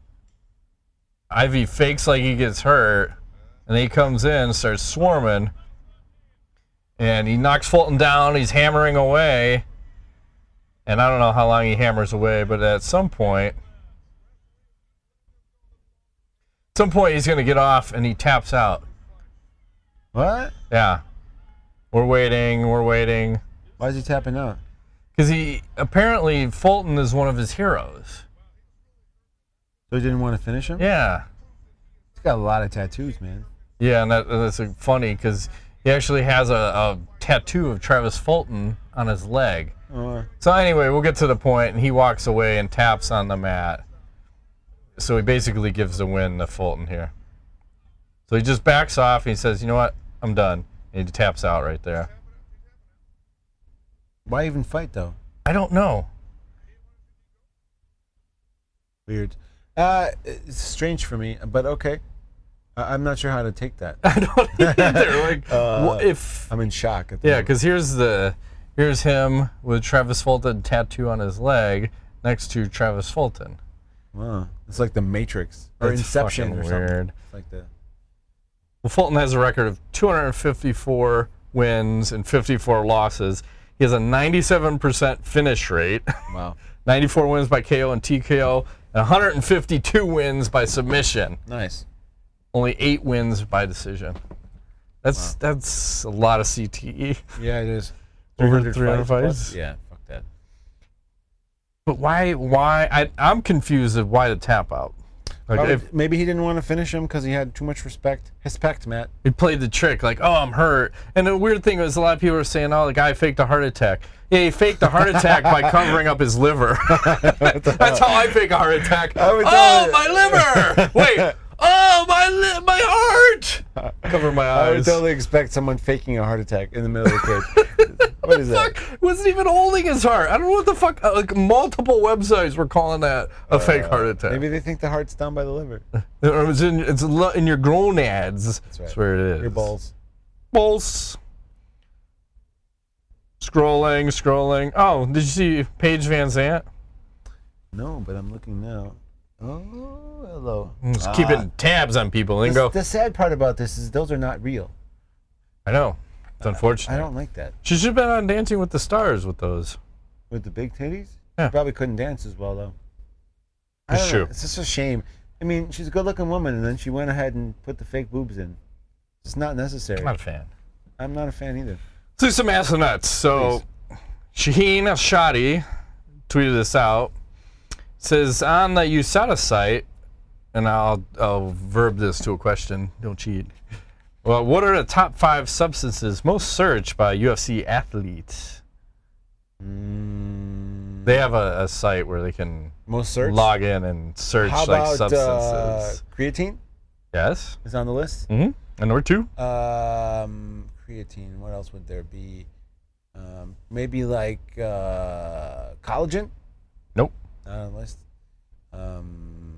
Ivey fakes like he gets hurt, and then he comes in, starts swarming, and he knocks Fulton down. He's hammering away, and I don't know how long he hammers away, but at some point, at some point he's going to get off, and he taps out. What? Yeah. We're waiting, we're waiting. Why is he tapping out? Because he, apparently, Fulton is one of his heroes. So he didn't want to finish him? Yeah. He's got a lot of tattoos, man. Yeah, and, that, and that's uh, funny because he actually has a, a tattoo of Travis Fulton on his leg. Uh, So anyway, we'll get to the point, and he walks away and taps on the mat. So he basically gives the win to Fulton here. So he just backs off, and he says, you know what, I'm done. And he taps out right there. why even fight, though? I don't know. Weird. Uh, it's strange for me, but okay. I- I'm not sure how to take that. I don't either. Like, Uh, what if... I'm in shock. At the Yeah, moment. because here's the here's him with Travis Fulton tattoo on his leg next to Travis Fulton. Wow. It's like the Matrix or That's Inception fucking or something. weird. It's like the. Well, Fulton has a record of two hundred fifty-four wins and fifty-four losses. He has a ninety-seven percent finish rate, Wow. ninety-four wins by K O and T K O, and one hundred fifty-two wins by submission. Nice. Only eight wins by decision. That's Wow. that's a lot of C T E. Yeah, it is. Over three hundred plus? fights? Yeah, fuck that. But why? Why? I, I'm confused of why the tap out. Like Probably, if maybe he didn't want to finish him because he had too much respect. Respect, Matt. he played the trick, like, oh, I'm hurt. And the weird thing was, a lot of people were saying, oh, the guy faked a heart attack. Yeah, he faked a heart attack by covering up his liver. That's how I fake a heart attack. Oh, my liver! Wait. Oh, my li- my heart! Cover my eyes. I would totally expect someone faking a heart attack in the middle of the cage. What is that? Fuck, wasn't even holding his heart. I don't know what the fuck. uh, Like multiple websites were calling that a fake heart attack. Maybe they think the heart's down by the liver. Or it's in it's lo- in your gonads. That's right. That's where it is. Your balls. Balls. Scrolling, scrolling. Oh, did you see Paige Van Zandt? No, but I'm looking now. Oh, hello. Just Ah. keeping tabs on people and The, go. the sad part about this is those are not real. I know. It's unfortunate. I don't like that. She should have been on Dancing with the Stars with those. With the big titties? Yeah. She probably couldn't dance as well, though. I It's don't true. know. It's just a shame. I mean, she's a good-looking woman, and then she went ahead and put the fake boobs in. It's not necessary. I'm not a fan. I'm not a fan either. Let's do some ass and nuts. So, Shaheen Ashadi tweeted this out. Says on the U S A D A site, and I'll, I'll verb this to a question. Don't cheat. Well, what are the top five substances most searched by U F C athletes? Mm, They have a, a site where they can most search? log in and search How like about substances. uh, creatine? Yes. Is on the list. Mm-hmm. And number two? Um, creatine. What else would there be? Um, maybe like uh, collagen. Nope. Not on the list. Um,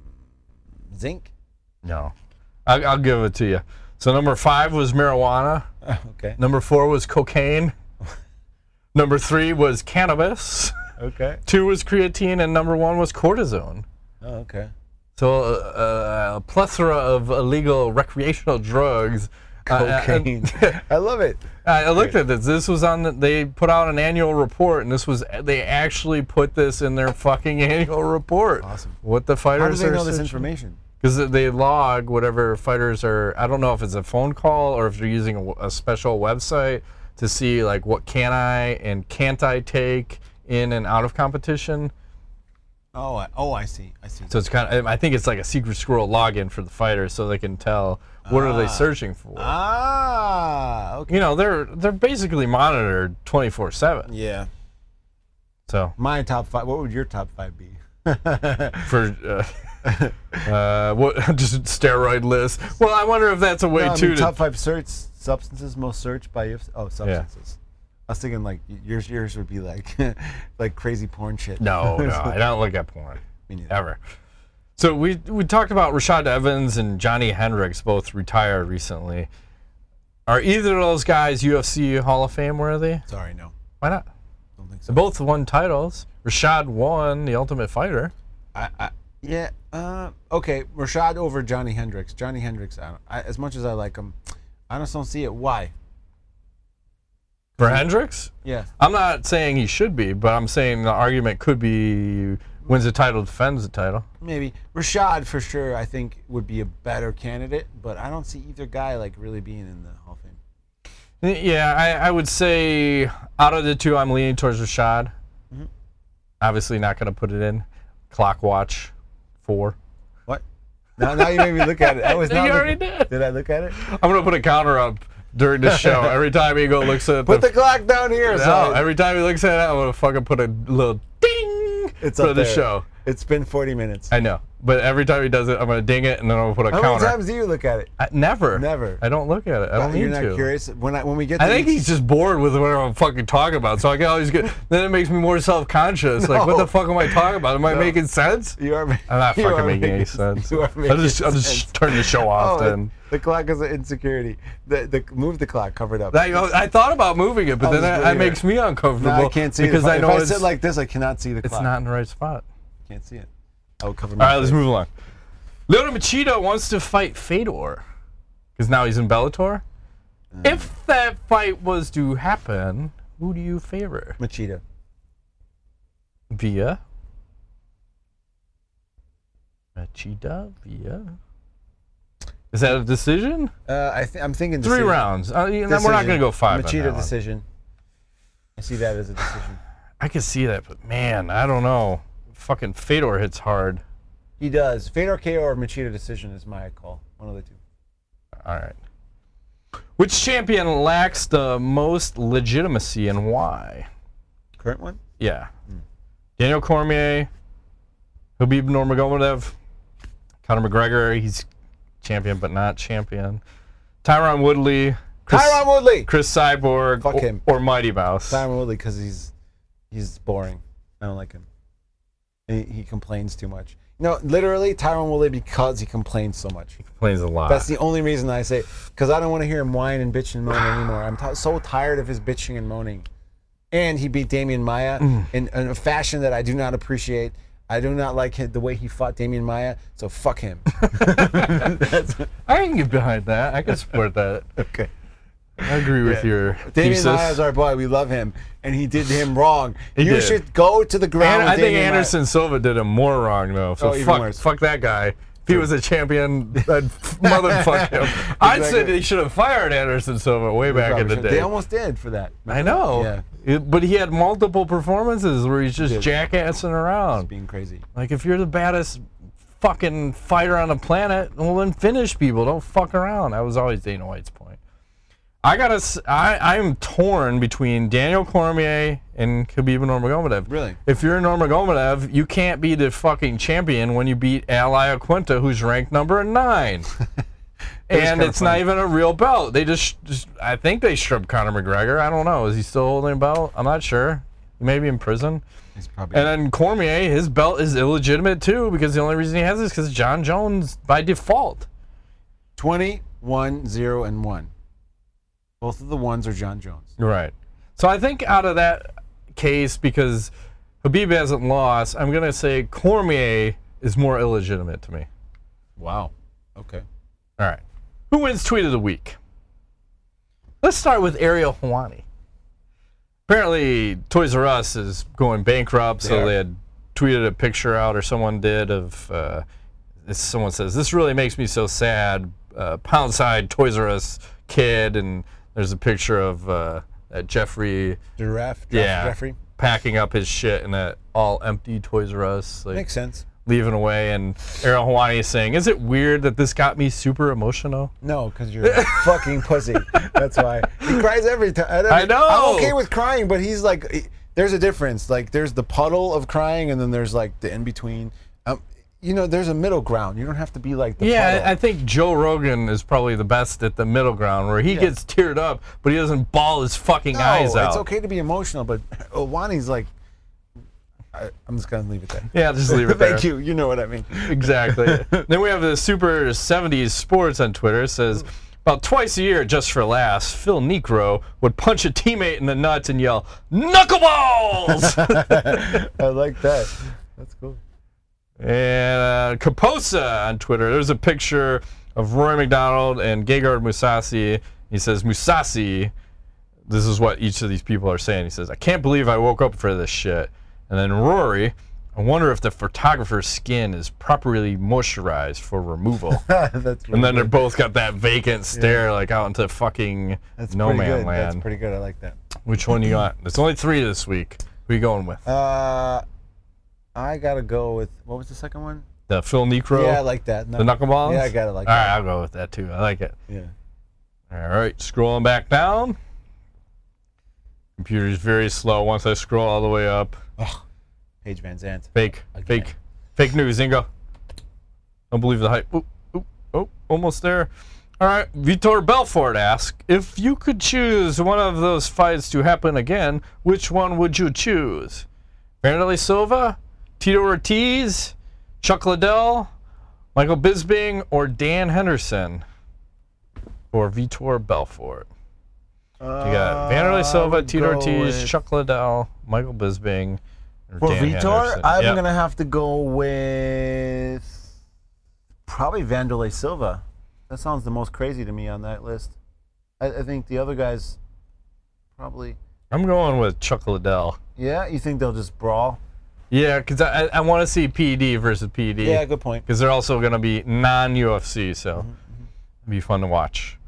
zinc. No. I'll, I'll give it to you. So number five was marijuana. Okay. Number four was cocaine. Number three was cannabis. Okay. Two was creatine, and number one was cortisone. Oh, okay. So uh, a plethora of illegal recreational drugs. Cocaine. Uh, and- I love it. I looked at this. This was on. The, they put out an annual report, and this was. They actually put this in their fucking annual report. Awesome. What the fighters How do they are know this searching. information? Because they log whatever fighters are. I don't know if it's a phone call or if they're using a, a special website to see like what can I and can't I take in and out of competition. Oh, I, oh, I see. I see. So it's kind of. I think it's like a secret squirrel login for the fighters, so they can tell what are they Ah. searching for. Ah, okay. You know, they're they're basically monitored twenty-four seven. Yeah. So My top five. What would your top five be? for uh, uh, what just steroid list. Well, I wonder if that's a way No, I too mean, to. top five search substances most searched by U F C. Oh, substances. I was thinking like yours. Yours would be like like crazy porn shit. No, no, I don't look at porn Me neither. ever. So we we talked about Rashad Evans and Johnny Hendricks, both retired recently. Are either of those guys U F C Hall of Fame worthy? Sorry, no. Why not? Don't think They so. both won titles. Rashad won the Ultimate Fighter. I, I yeah. Uh, okay, Rashad over Johnny Hendricks. Johnny Hendricks. I don't, I, as much as I like him, I just don't see it. Why? For Hendricks? Yeah. I'm not saying he should be, but I'm saying the argument could be wins the title, defends the title. Maybe Rashad for sure. I think would be a better candidate, but I don't see either guy like really being in the Hall of Fame. Yeah, I, I would say out of the two, I'm leaning towards Rashad. Mm-hmm. Obviously, not going to put it in. Clock watch, four. What? Now, now you made me look at it. I was You not already looking- did. Did I look at it? I'm going to put a counter up during this show. Every time he go looks at Put the clock down here. no, so every time he looks at it, I'm going to fucking put a little ding it's for up the there. show. It's been forty minutes. I know. But every time he does it, I'm going to ding it, and then I'm going to put a How counter. many times do you look at it? I, never. Never. I don't look at it. I don't You're need not to. curious when I when we get. To I think each- he's just bored with whatever I'm fucking talking about. So I can always get. Then it makes me more self-conscious. Like, what No. the fuck am I talking about? Am I No. making sense? You are. ma- I'm not you fucking are making any making- sense. You are I'll making just, I'll sense. just turn the show off Oh, then. the clock is an insecurity. The the move the clock covered up. I, I thought about moving it, but I'll then just that, put it that here. makes me uncomfortable. No, I can't see because it. If I I, know if I it's, sit like this, I cannot see the it's clock. not in the right spot. Can't see it. I will cover All my right, let's face. move along. Lyoto Machida wants to fight Fedor because now he's in Bellator. Uh. If that fight was to happen, who do you favor? Machida. Via. Machida via. Is that a decision? Uh, I th- I'm thinking Three decision. rounds. Uh, you know, we're not Decision. going to go five. on Machida that one. decision. I see that as a decision. I can see that, but man, I don't know. Fucking Fedor hits hard. He does. Fedor K O or Machida decision is my call. One of the two. All right. Which champion lacks the most legitimacy and why? Current one? Yeah. Hmm. Daniel Cormier, Khabib Nurmagomedov, Conor McGregor, he's champion but not champion. Tyron Woodley. Chris, Tyron Woodley! Chris Cyborg. Fuck or, him. Or Mighty Mouse. Tyron Woodley because he's he's boring. I don't like him. He, he complains too much. No, literally, Tyron Woodley because he complains so much. He complains a lot. That's the only reason I say, because I don't want to hear him whine and bitch and moan anymore. I'm t- so tired of his bitching and moaning. And he beat Damian Maia mm. in, in a fashion that I do not appreciate. I do not like his, the way he fought Damian Maia, so fuck him. I can get behind that. I can support that. Okay. I agree with yeah. your Damian thesis. Maia is our boy. We love him. And he did him wrong. He you did. should go to the ground and with I think Damian Anderson Maia. Silva did him more wrong, though. So oh, fuck, fuck that guy. If he was a champion, I'd motherfuck him. Exactly. I'd say they should have fired Anderson Silva way back in the should. day. They almost did for that. I know. Yeah. It, but he had multiple performances where he's just jackassing around. Just being crazy. Like, if you're the baddest fucking fighter on the planet, well, then finish people. Don't fuck around. That was always Dana White's point. I gotta. I I'm torn between Daniel Cormier and Khabib Nurmagomedov. Really? If you're Nurmagomedov, you can't be the fucking champion when you beat Al Iaquinta, who's ranked number nine. And it's not even a real belt. They just, just, I think they stripped Conor McGregor. I don't know. Is he still holding a belt? I'm not sure. He may be in prison. He's probably. And then Cormier, his belt is illegitimate too, because the only reason he has it is because John Jones by default. twenty-one, zero, and one. Both of the ones are John Jones. Right. So I think out of that case, because Khabib hasn't lost, I'm going to say Cormier is more illegitimate to me. Wow. Okay. All right. Who wins Tweet of the Week? Let's start with Ariel Helwani. Apparently, Toys R Us is going bankrupt, so they, they had tweeted a picture out, or someone did, of uh, this, someone says, "This really makes me so sad. Uh, pound side Toys R Us kid," and there's a picture of uh, that Jeffrey, Giraffe, yeah, Jeffrey, packing up his shit in that all empty Toys R Us. Like, makes sense. Leaving away, and Ariel Helwani is saying, "Is it weird that this got me super emotional?" No, because you're a fucking pussy. That's why he cries every time. I, I know. I'm okay with crying, but he's like, he, there's a difference. Like, there's the puddle of crying, and then there's like the in between. Um, you know, there's a middle ground. You don't have to be like the yeah, puddle. I think Joe Rogan is probably the best at the middle ground, where he yeah. gets teared up, but he doesn't bawl his fucking no, eyes out. It's okay to be emotional, but Helwani's like, I, I'm just gonna leave it there. Yeah, just leave it there. Thank you. You know what I mean. Exactly. Then we have the Super seventies Sports on Twitter. It says, about twice a year, just for laughs, Phil Necro would punch a teammate in the nuts and yell, "Knuckleballs!" I like that. That's cool. And uh, Kaposa on Twitter. There's a picture of Rory McDonald and Gegard Mousasi. He says, "Mousasi," this is what each of these people are saying. He says, "I can't believe I woke up for this shit." And then Rory, "I wonder if the photographer's skin is properly moisturized for removal." That's really and then good. they're both got that vacant stare, yeah. like out into fucking That's no man good. land. That's pretty good. I like that. Which one you got? There's only three this week. Who are you going with? Uh, I gotta go with, what was the second one? The Phil Necro? Yeah, I like that. The knuckleballs? Yeah, I gotta like All that. right, I'll go with that too. I like it. Yeah. All right, scrolling back down. Computer's very slow once I scroll all the way up. Ugh. Paige Van Zandt. Fake, Again. fake, fake news, Ingo. Don't believe the hype. Oop, oop, oh, almost there. All right, Vitor Belfort asks, if you could choose one of those fights to happen again, which one would you choose? Vanderlei Silva, Tito Ortiz, Chuck Liddell, Michael Bisping, or Dan Henderson for Vitor Belfort? Uh, You got Vanderlei Silva, would Tito go Ortiz, with- Chuck Liddell, Michael Bisping, or For Dan Vitor, Henderson. I'm Yep. gonna have to go with probably Vanderlei Silva. That sounds the most crazy to me on that list. I, I think the other guys probably. I'm going with Chuck Liddell. Yeah, you think they'll just brawl? Yeah, because I, I want to see P E D versus P E D. Yeah, good point. Because they're also going to be non-U F C, so Mm-hmm. it'll be fun to watch.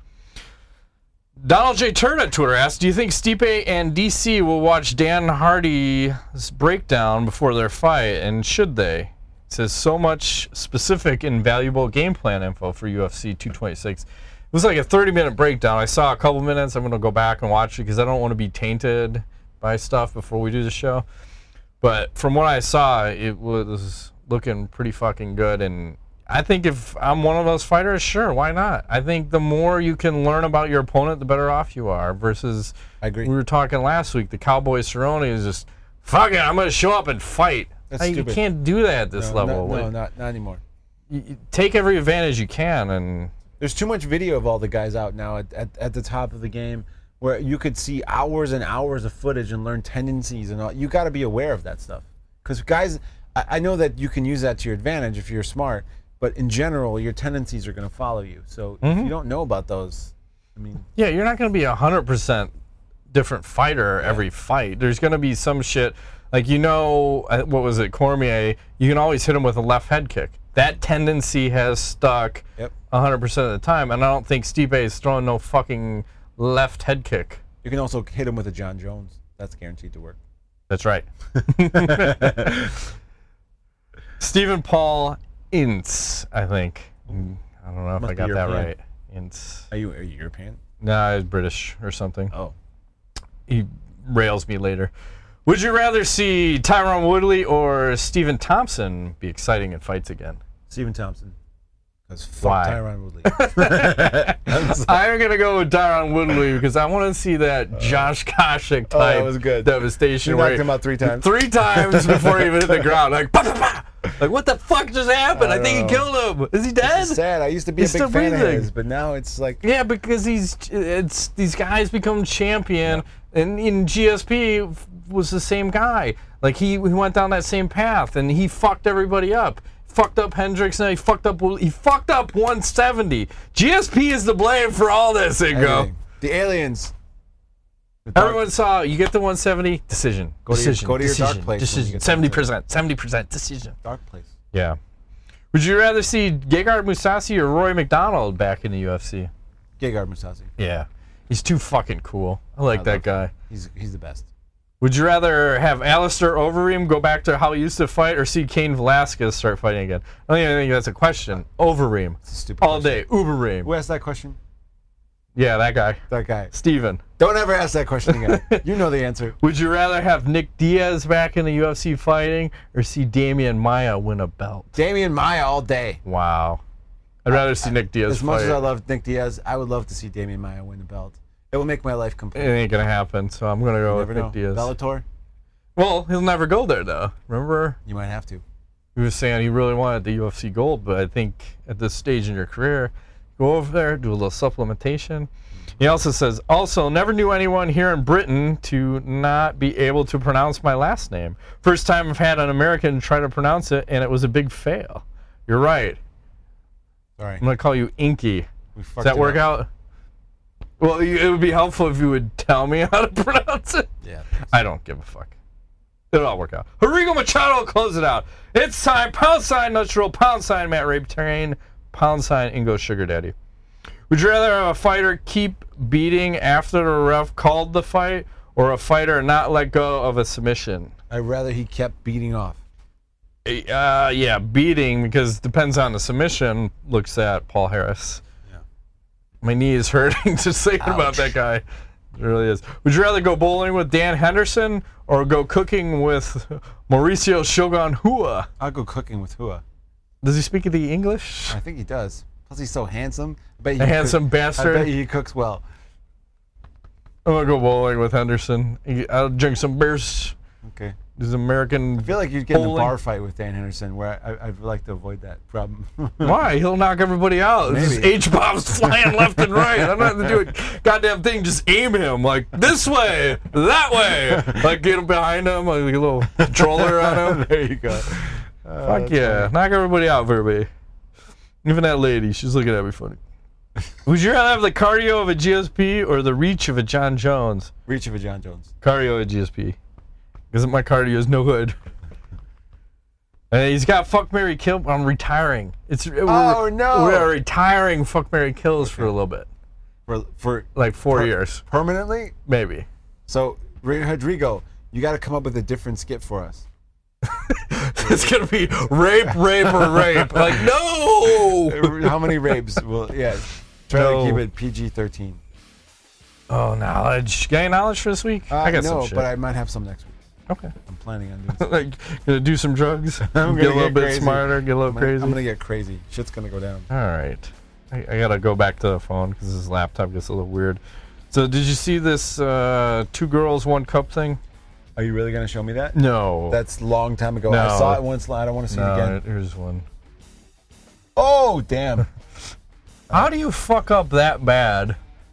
Donald J. Turd at Twitter asks, do you think Stipe and D C will watch Dan Hardy's breakdown before their fight, and should they? It says so much specific and valuable game plan info for U F C two twenty-six. It was like a thirty minute breakdown. I saw a couple minutes. I'm going to go back and watch it because I don't want to be tainted by stuff before we do the show. But from what I saw, it was looking pretty fucking good. And I think if I'm one of those fighters, sure, why not? I think the more you can learn about your opponent, the better off you are. Versus, I agree. We were talking last week, the Cowboy Cerrone is just, fuck it, I'm going to show up and fight. That's Like, you stupid. can't do that at this No, level. No, no Like, not, not anymore. you, you take every advantage you can. And There's too much video of all the guys out now at, at, at the top of the game where you could see hours and hours of footage and learn tendencies and all. You got to be aware of that stuff. Because guys, I, I know that you can use that to your advantage if you're smart, but in general, your tendencies are going to follow you. So if you don't know about those, I mean... yeah, you're not going to be a one hundred percent different fighter Yeah. every fight. There's going to be some shit, like, you know, uh, what was it, Cormier, you can always hit him with a left head kick. That tendency has stuck Yep. one hundred percent of the time, and I don't think Stipe is throwing no fucking left head kick. You can also hit him with a John Jones. That's guaranteed to work. That's right. Stephen Paul Ince, I think. Mm, I don't know if Must I be got that European. right. Ince. Are you, are you European? Nah, he's British or something. Oh. He rails me later. Would you rather see Tyron Woodley or Stephen Thompson be exciting in fights again? Stephen Thompson. Because fuck Why? Tyron Woodley. I'm going to go with Tyron Woodley because I want to see that Josh Koscheck Oh, that type was good. devastation. You where knocked him out three times. Three times before he even hit the ground. Like, bah, bah, bah. Like, what the fuck just happened? I, I think know. he killed him. Is he dead? It's sad. I used to be He's a big still fan of breathing. his, but now it's like... Yeah, because he's it's these guys become champion, and in G S P was the same guy. Like he, he went down that same path, and he fucked everybody up. Fucked up Hendricks, and he fucked up he fucked up one seventy. G S P is to blame for all this, Ingo. Everything. The aliens. The dark- Everyone saw you get the one seventy decision. Go to your- decision. go to your dark decision, place when you Decision. get Seventy that. percent. Seventy percent decision. Dark place. Yeah. Would you rather see Gegard Mousasi or Roy McDonald back in the U F C? Gegard Mousasi. Yeah. He's too fucking cool. I like I that love guy. him. He's he's the best. Would you rather have Alistair Overeem go back to how he used to fight or see Cain Velasquez start fighting again? I don't even think that's a question. Overeem. It's a stupid All question. day. Ubereem. Who asked that question? Yeah, that guy. That guy. Steven. Don't ever ask that question again. You know the answer. Would you rather have Nick Diaz back in the U F C fighting or see Damian Maia win a belt? Damian Maia all day. Wow. I'd rather see Nick Diaz As much fight. as I love Nick Diaz, I would love to see Damian Maia win the belt. It will make my life It complete. ain't going to happen, so I'm going to go You with never Nick know. Diaz. Bellator, Well, he'll never go there, though. Remember? you might have to. He was saying he really wanted the U F C gold, but I think at this stage in your career, go over there, do a little supplementation. He also says, also, never knew anyone here in Britain to not be able to pronounce my last name. First time I've had an American try to pronounce it, and it was a big fail. You're right. Sorry. I'm going to call you Inky. We Does fucked that it work up. out? Well, you- it would be helpful if you would tell me how to pronounce it. Yeah. I don't give a fuck. It'll all work out. Harigo Machado will close it out. It's time. Pound sign, Natural. Pound sign, Matt Rapatrain. Pound sign, Ingo Sugar Daddy. Would you rather have a fighter keep beating after the ref called the fight or a fighter not let go of a submission? I'd rather he kept beating off. Uh, yeah, beating, because depends on the submission, looks at Paul Harris. Yeah. My knee is hurting just thinking about Ouch. that guy. It really is. Would you rather go bowling with Dan Henderson or go cooking with Mauricio Shogun Hua? I'll go cooking with Hua. Does he speak the English? I think he does. Plus, he's so handsome. I bet A he handsome cook- bastard. I bet he cooks well. I'm gonna go bowling with Henderson. I'll drink some beers. Okay. This American. I feel like you'd get in a bowling. bar fight with Dan Henderson, where I, I'd like to avoid that problem. Why? He'll knock everybody out. There's Maybe. H bombs flying left and right. I don't have to do a goddamn thing. Just aim him like this way, that way. Like get him behind him, like a little controller on him. There you go. Uh, Fuck yeah, knock everybody out, Verby. Even that lady, she's looking at me funny. Would you rather have the cardio of a G S P or the reach of a John Jones? Reach of a John Jones. Cardio of a G S P. Because my cardio is no good. And he's got fuck, marry, kill. I'm retiring. It's Oh, we're, no. We're retiring fuck, marry, kills for a little bit, For for like four Per- years, permanently. maybe. So Rodrigo, you got to come up with a different skit for us. It's gonna be rape, rape, or rape. Like no. How many rapes? Well, yeah. Try No. to keep it P G thirteen. Oh, knowledge. Got any knowledge for this week? Uh, I got no, some shit. but I might have some next week. Okay. I'm planning on doing some. Like, gonna do some drugs. I'm get a gonna little get bit crazy. smarter. Get a little I'm gonna, crazy. I'm gonna get crazy. Shit's gonna go down. All right. I, I gotta go back to the phone because this laptop gets a little weird. So, did you see this uh, two girls, one cup thing? Are you really gonna show me that? No. That's a long time ago. No. I saw it once. I don't want to see no, it again. here's one. Oh, damn. How do you fuck up that bad?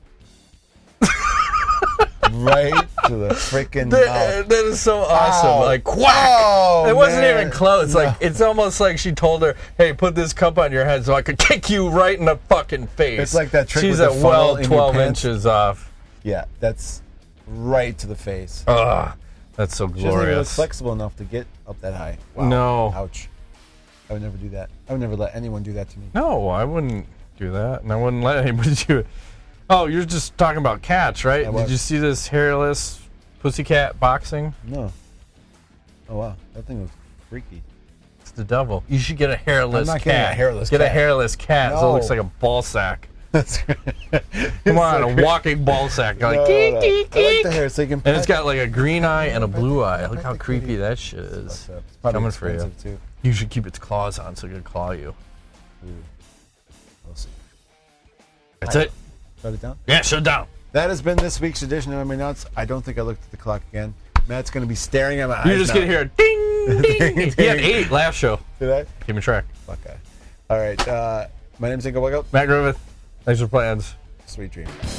Right to the freaking That, mouth. that is so awesome. Ow. Like, quack! Oh, it wasn't man. even close. No. Like, it's almost like she told her, hey, put this cup on your head so I could kick you right in the fucking face. It's like that trick She's with the at funnel well in your twelve pants. inches off. Yeah, that's right to the face. Ugh. That's so She doesn't even look glorious. flexible enough to get up that high. Wow. No. Ouch. I would never do that. I would never let anyone do that to me. No, I wouldn't do that, and I wouldn't let anybody do it. Oh, you're just talking about cats, right? I was. Did you see this hairless pussycat boxing? No. Oh, wow. That thing was freaky. It's the devil. You should get a hairless I'm not cat. getting a hairless get a cat. hairless cat so it No. looks like a ball sack. That's Come on, a walking ball sack. You're like, No, geek, no. geek, I like geek. the hair so you can And it's pet- got like a green eye and a blue eye. Look pet how the creepy kitty. that shit It's is. fucked up. It's probably Coming for you. expensive, too. You should keep its claws on so it can claw you. Ooh. We'll see. That's it. Shut it down? Yeah, shut down. That has been this week's edition of M M A Nuts. I don't think I looked at the clock again. Matt's going to be staring at my eyes You're just now. gonna hear a ding, ding. Ding, He had ding. eight last show. Did I? Keep me track. Fuck I. All right. Uh, my name's Ingo Wiggle. Matt Griffith. Thanks for playing. Sweet dreams.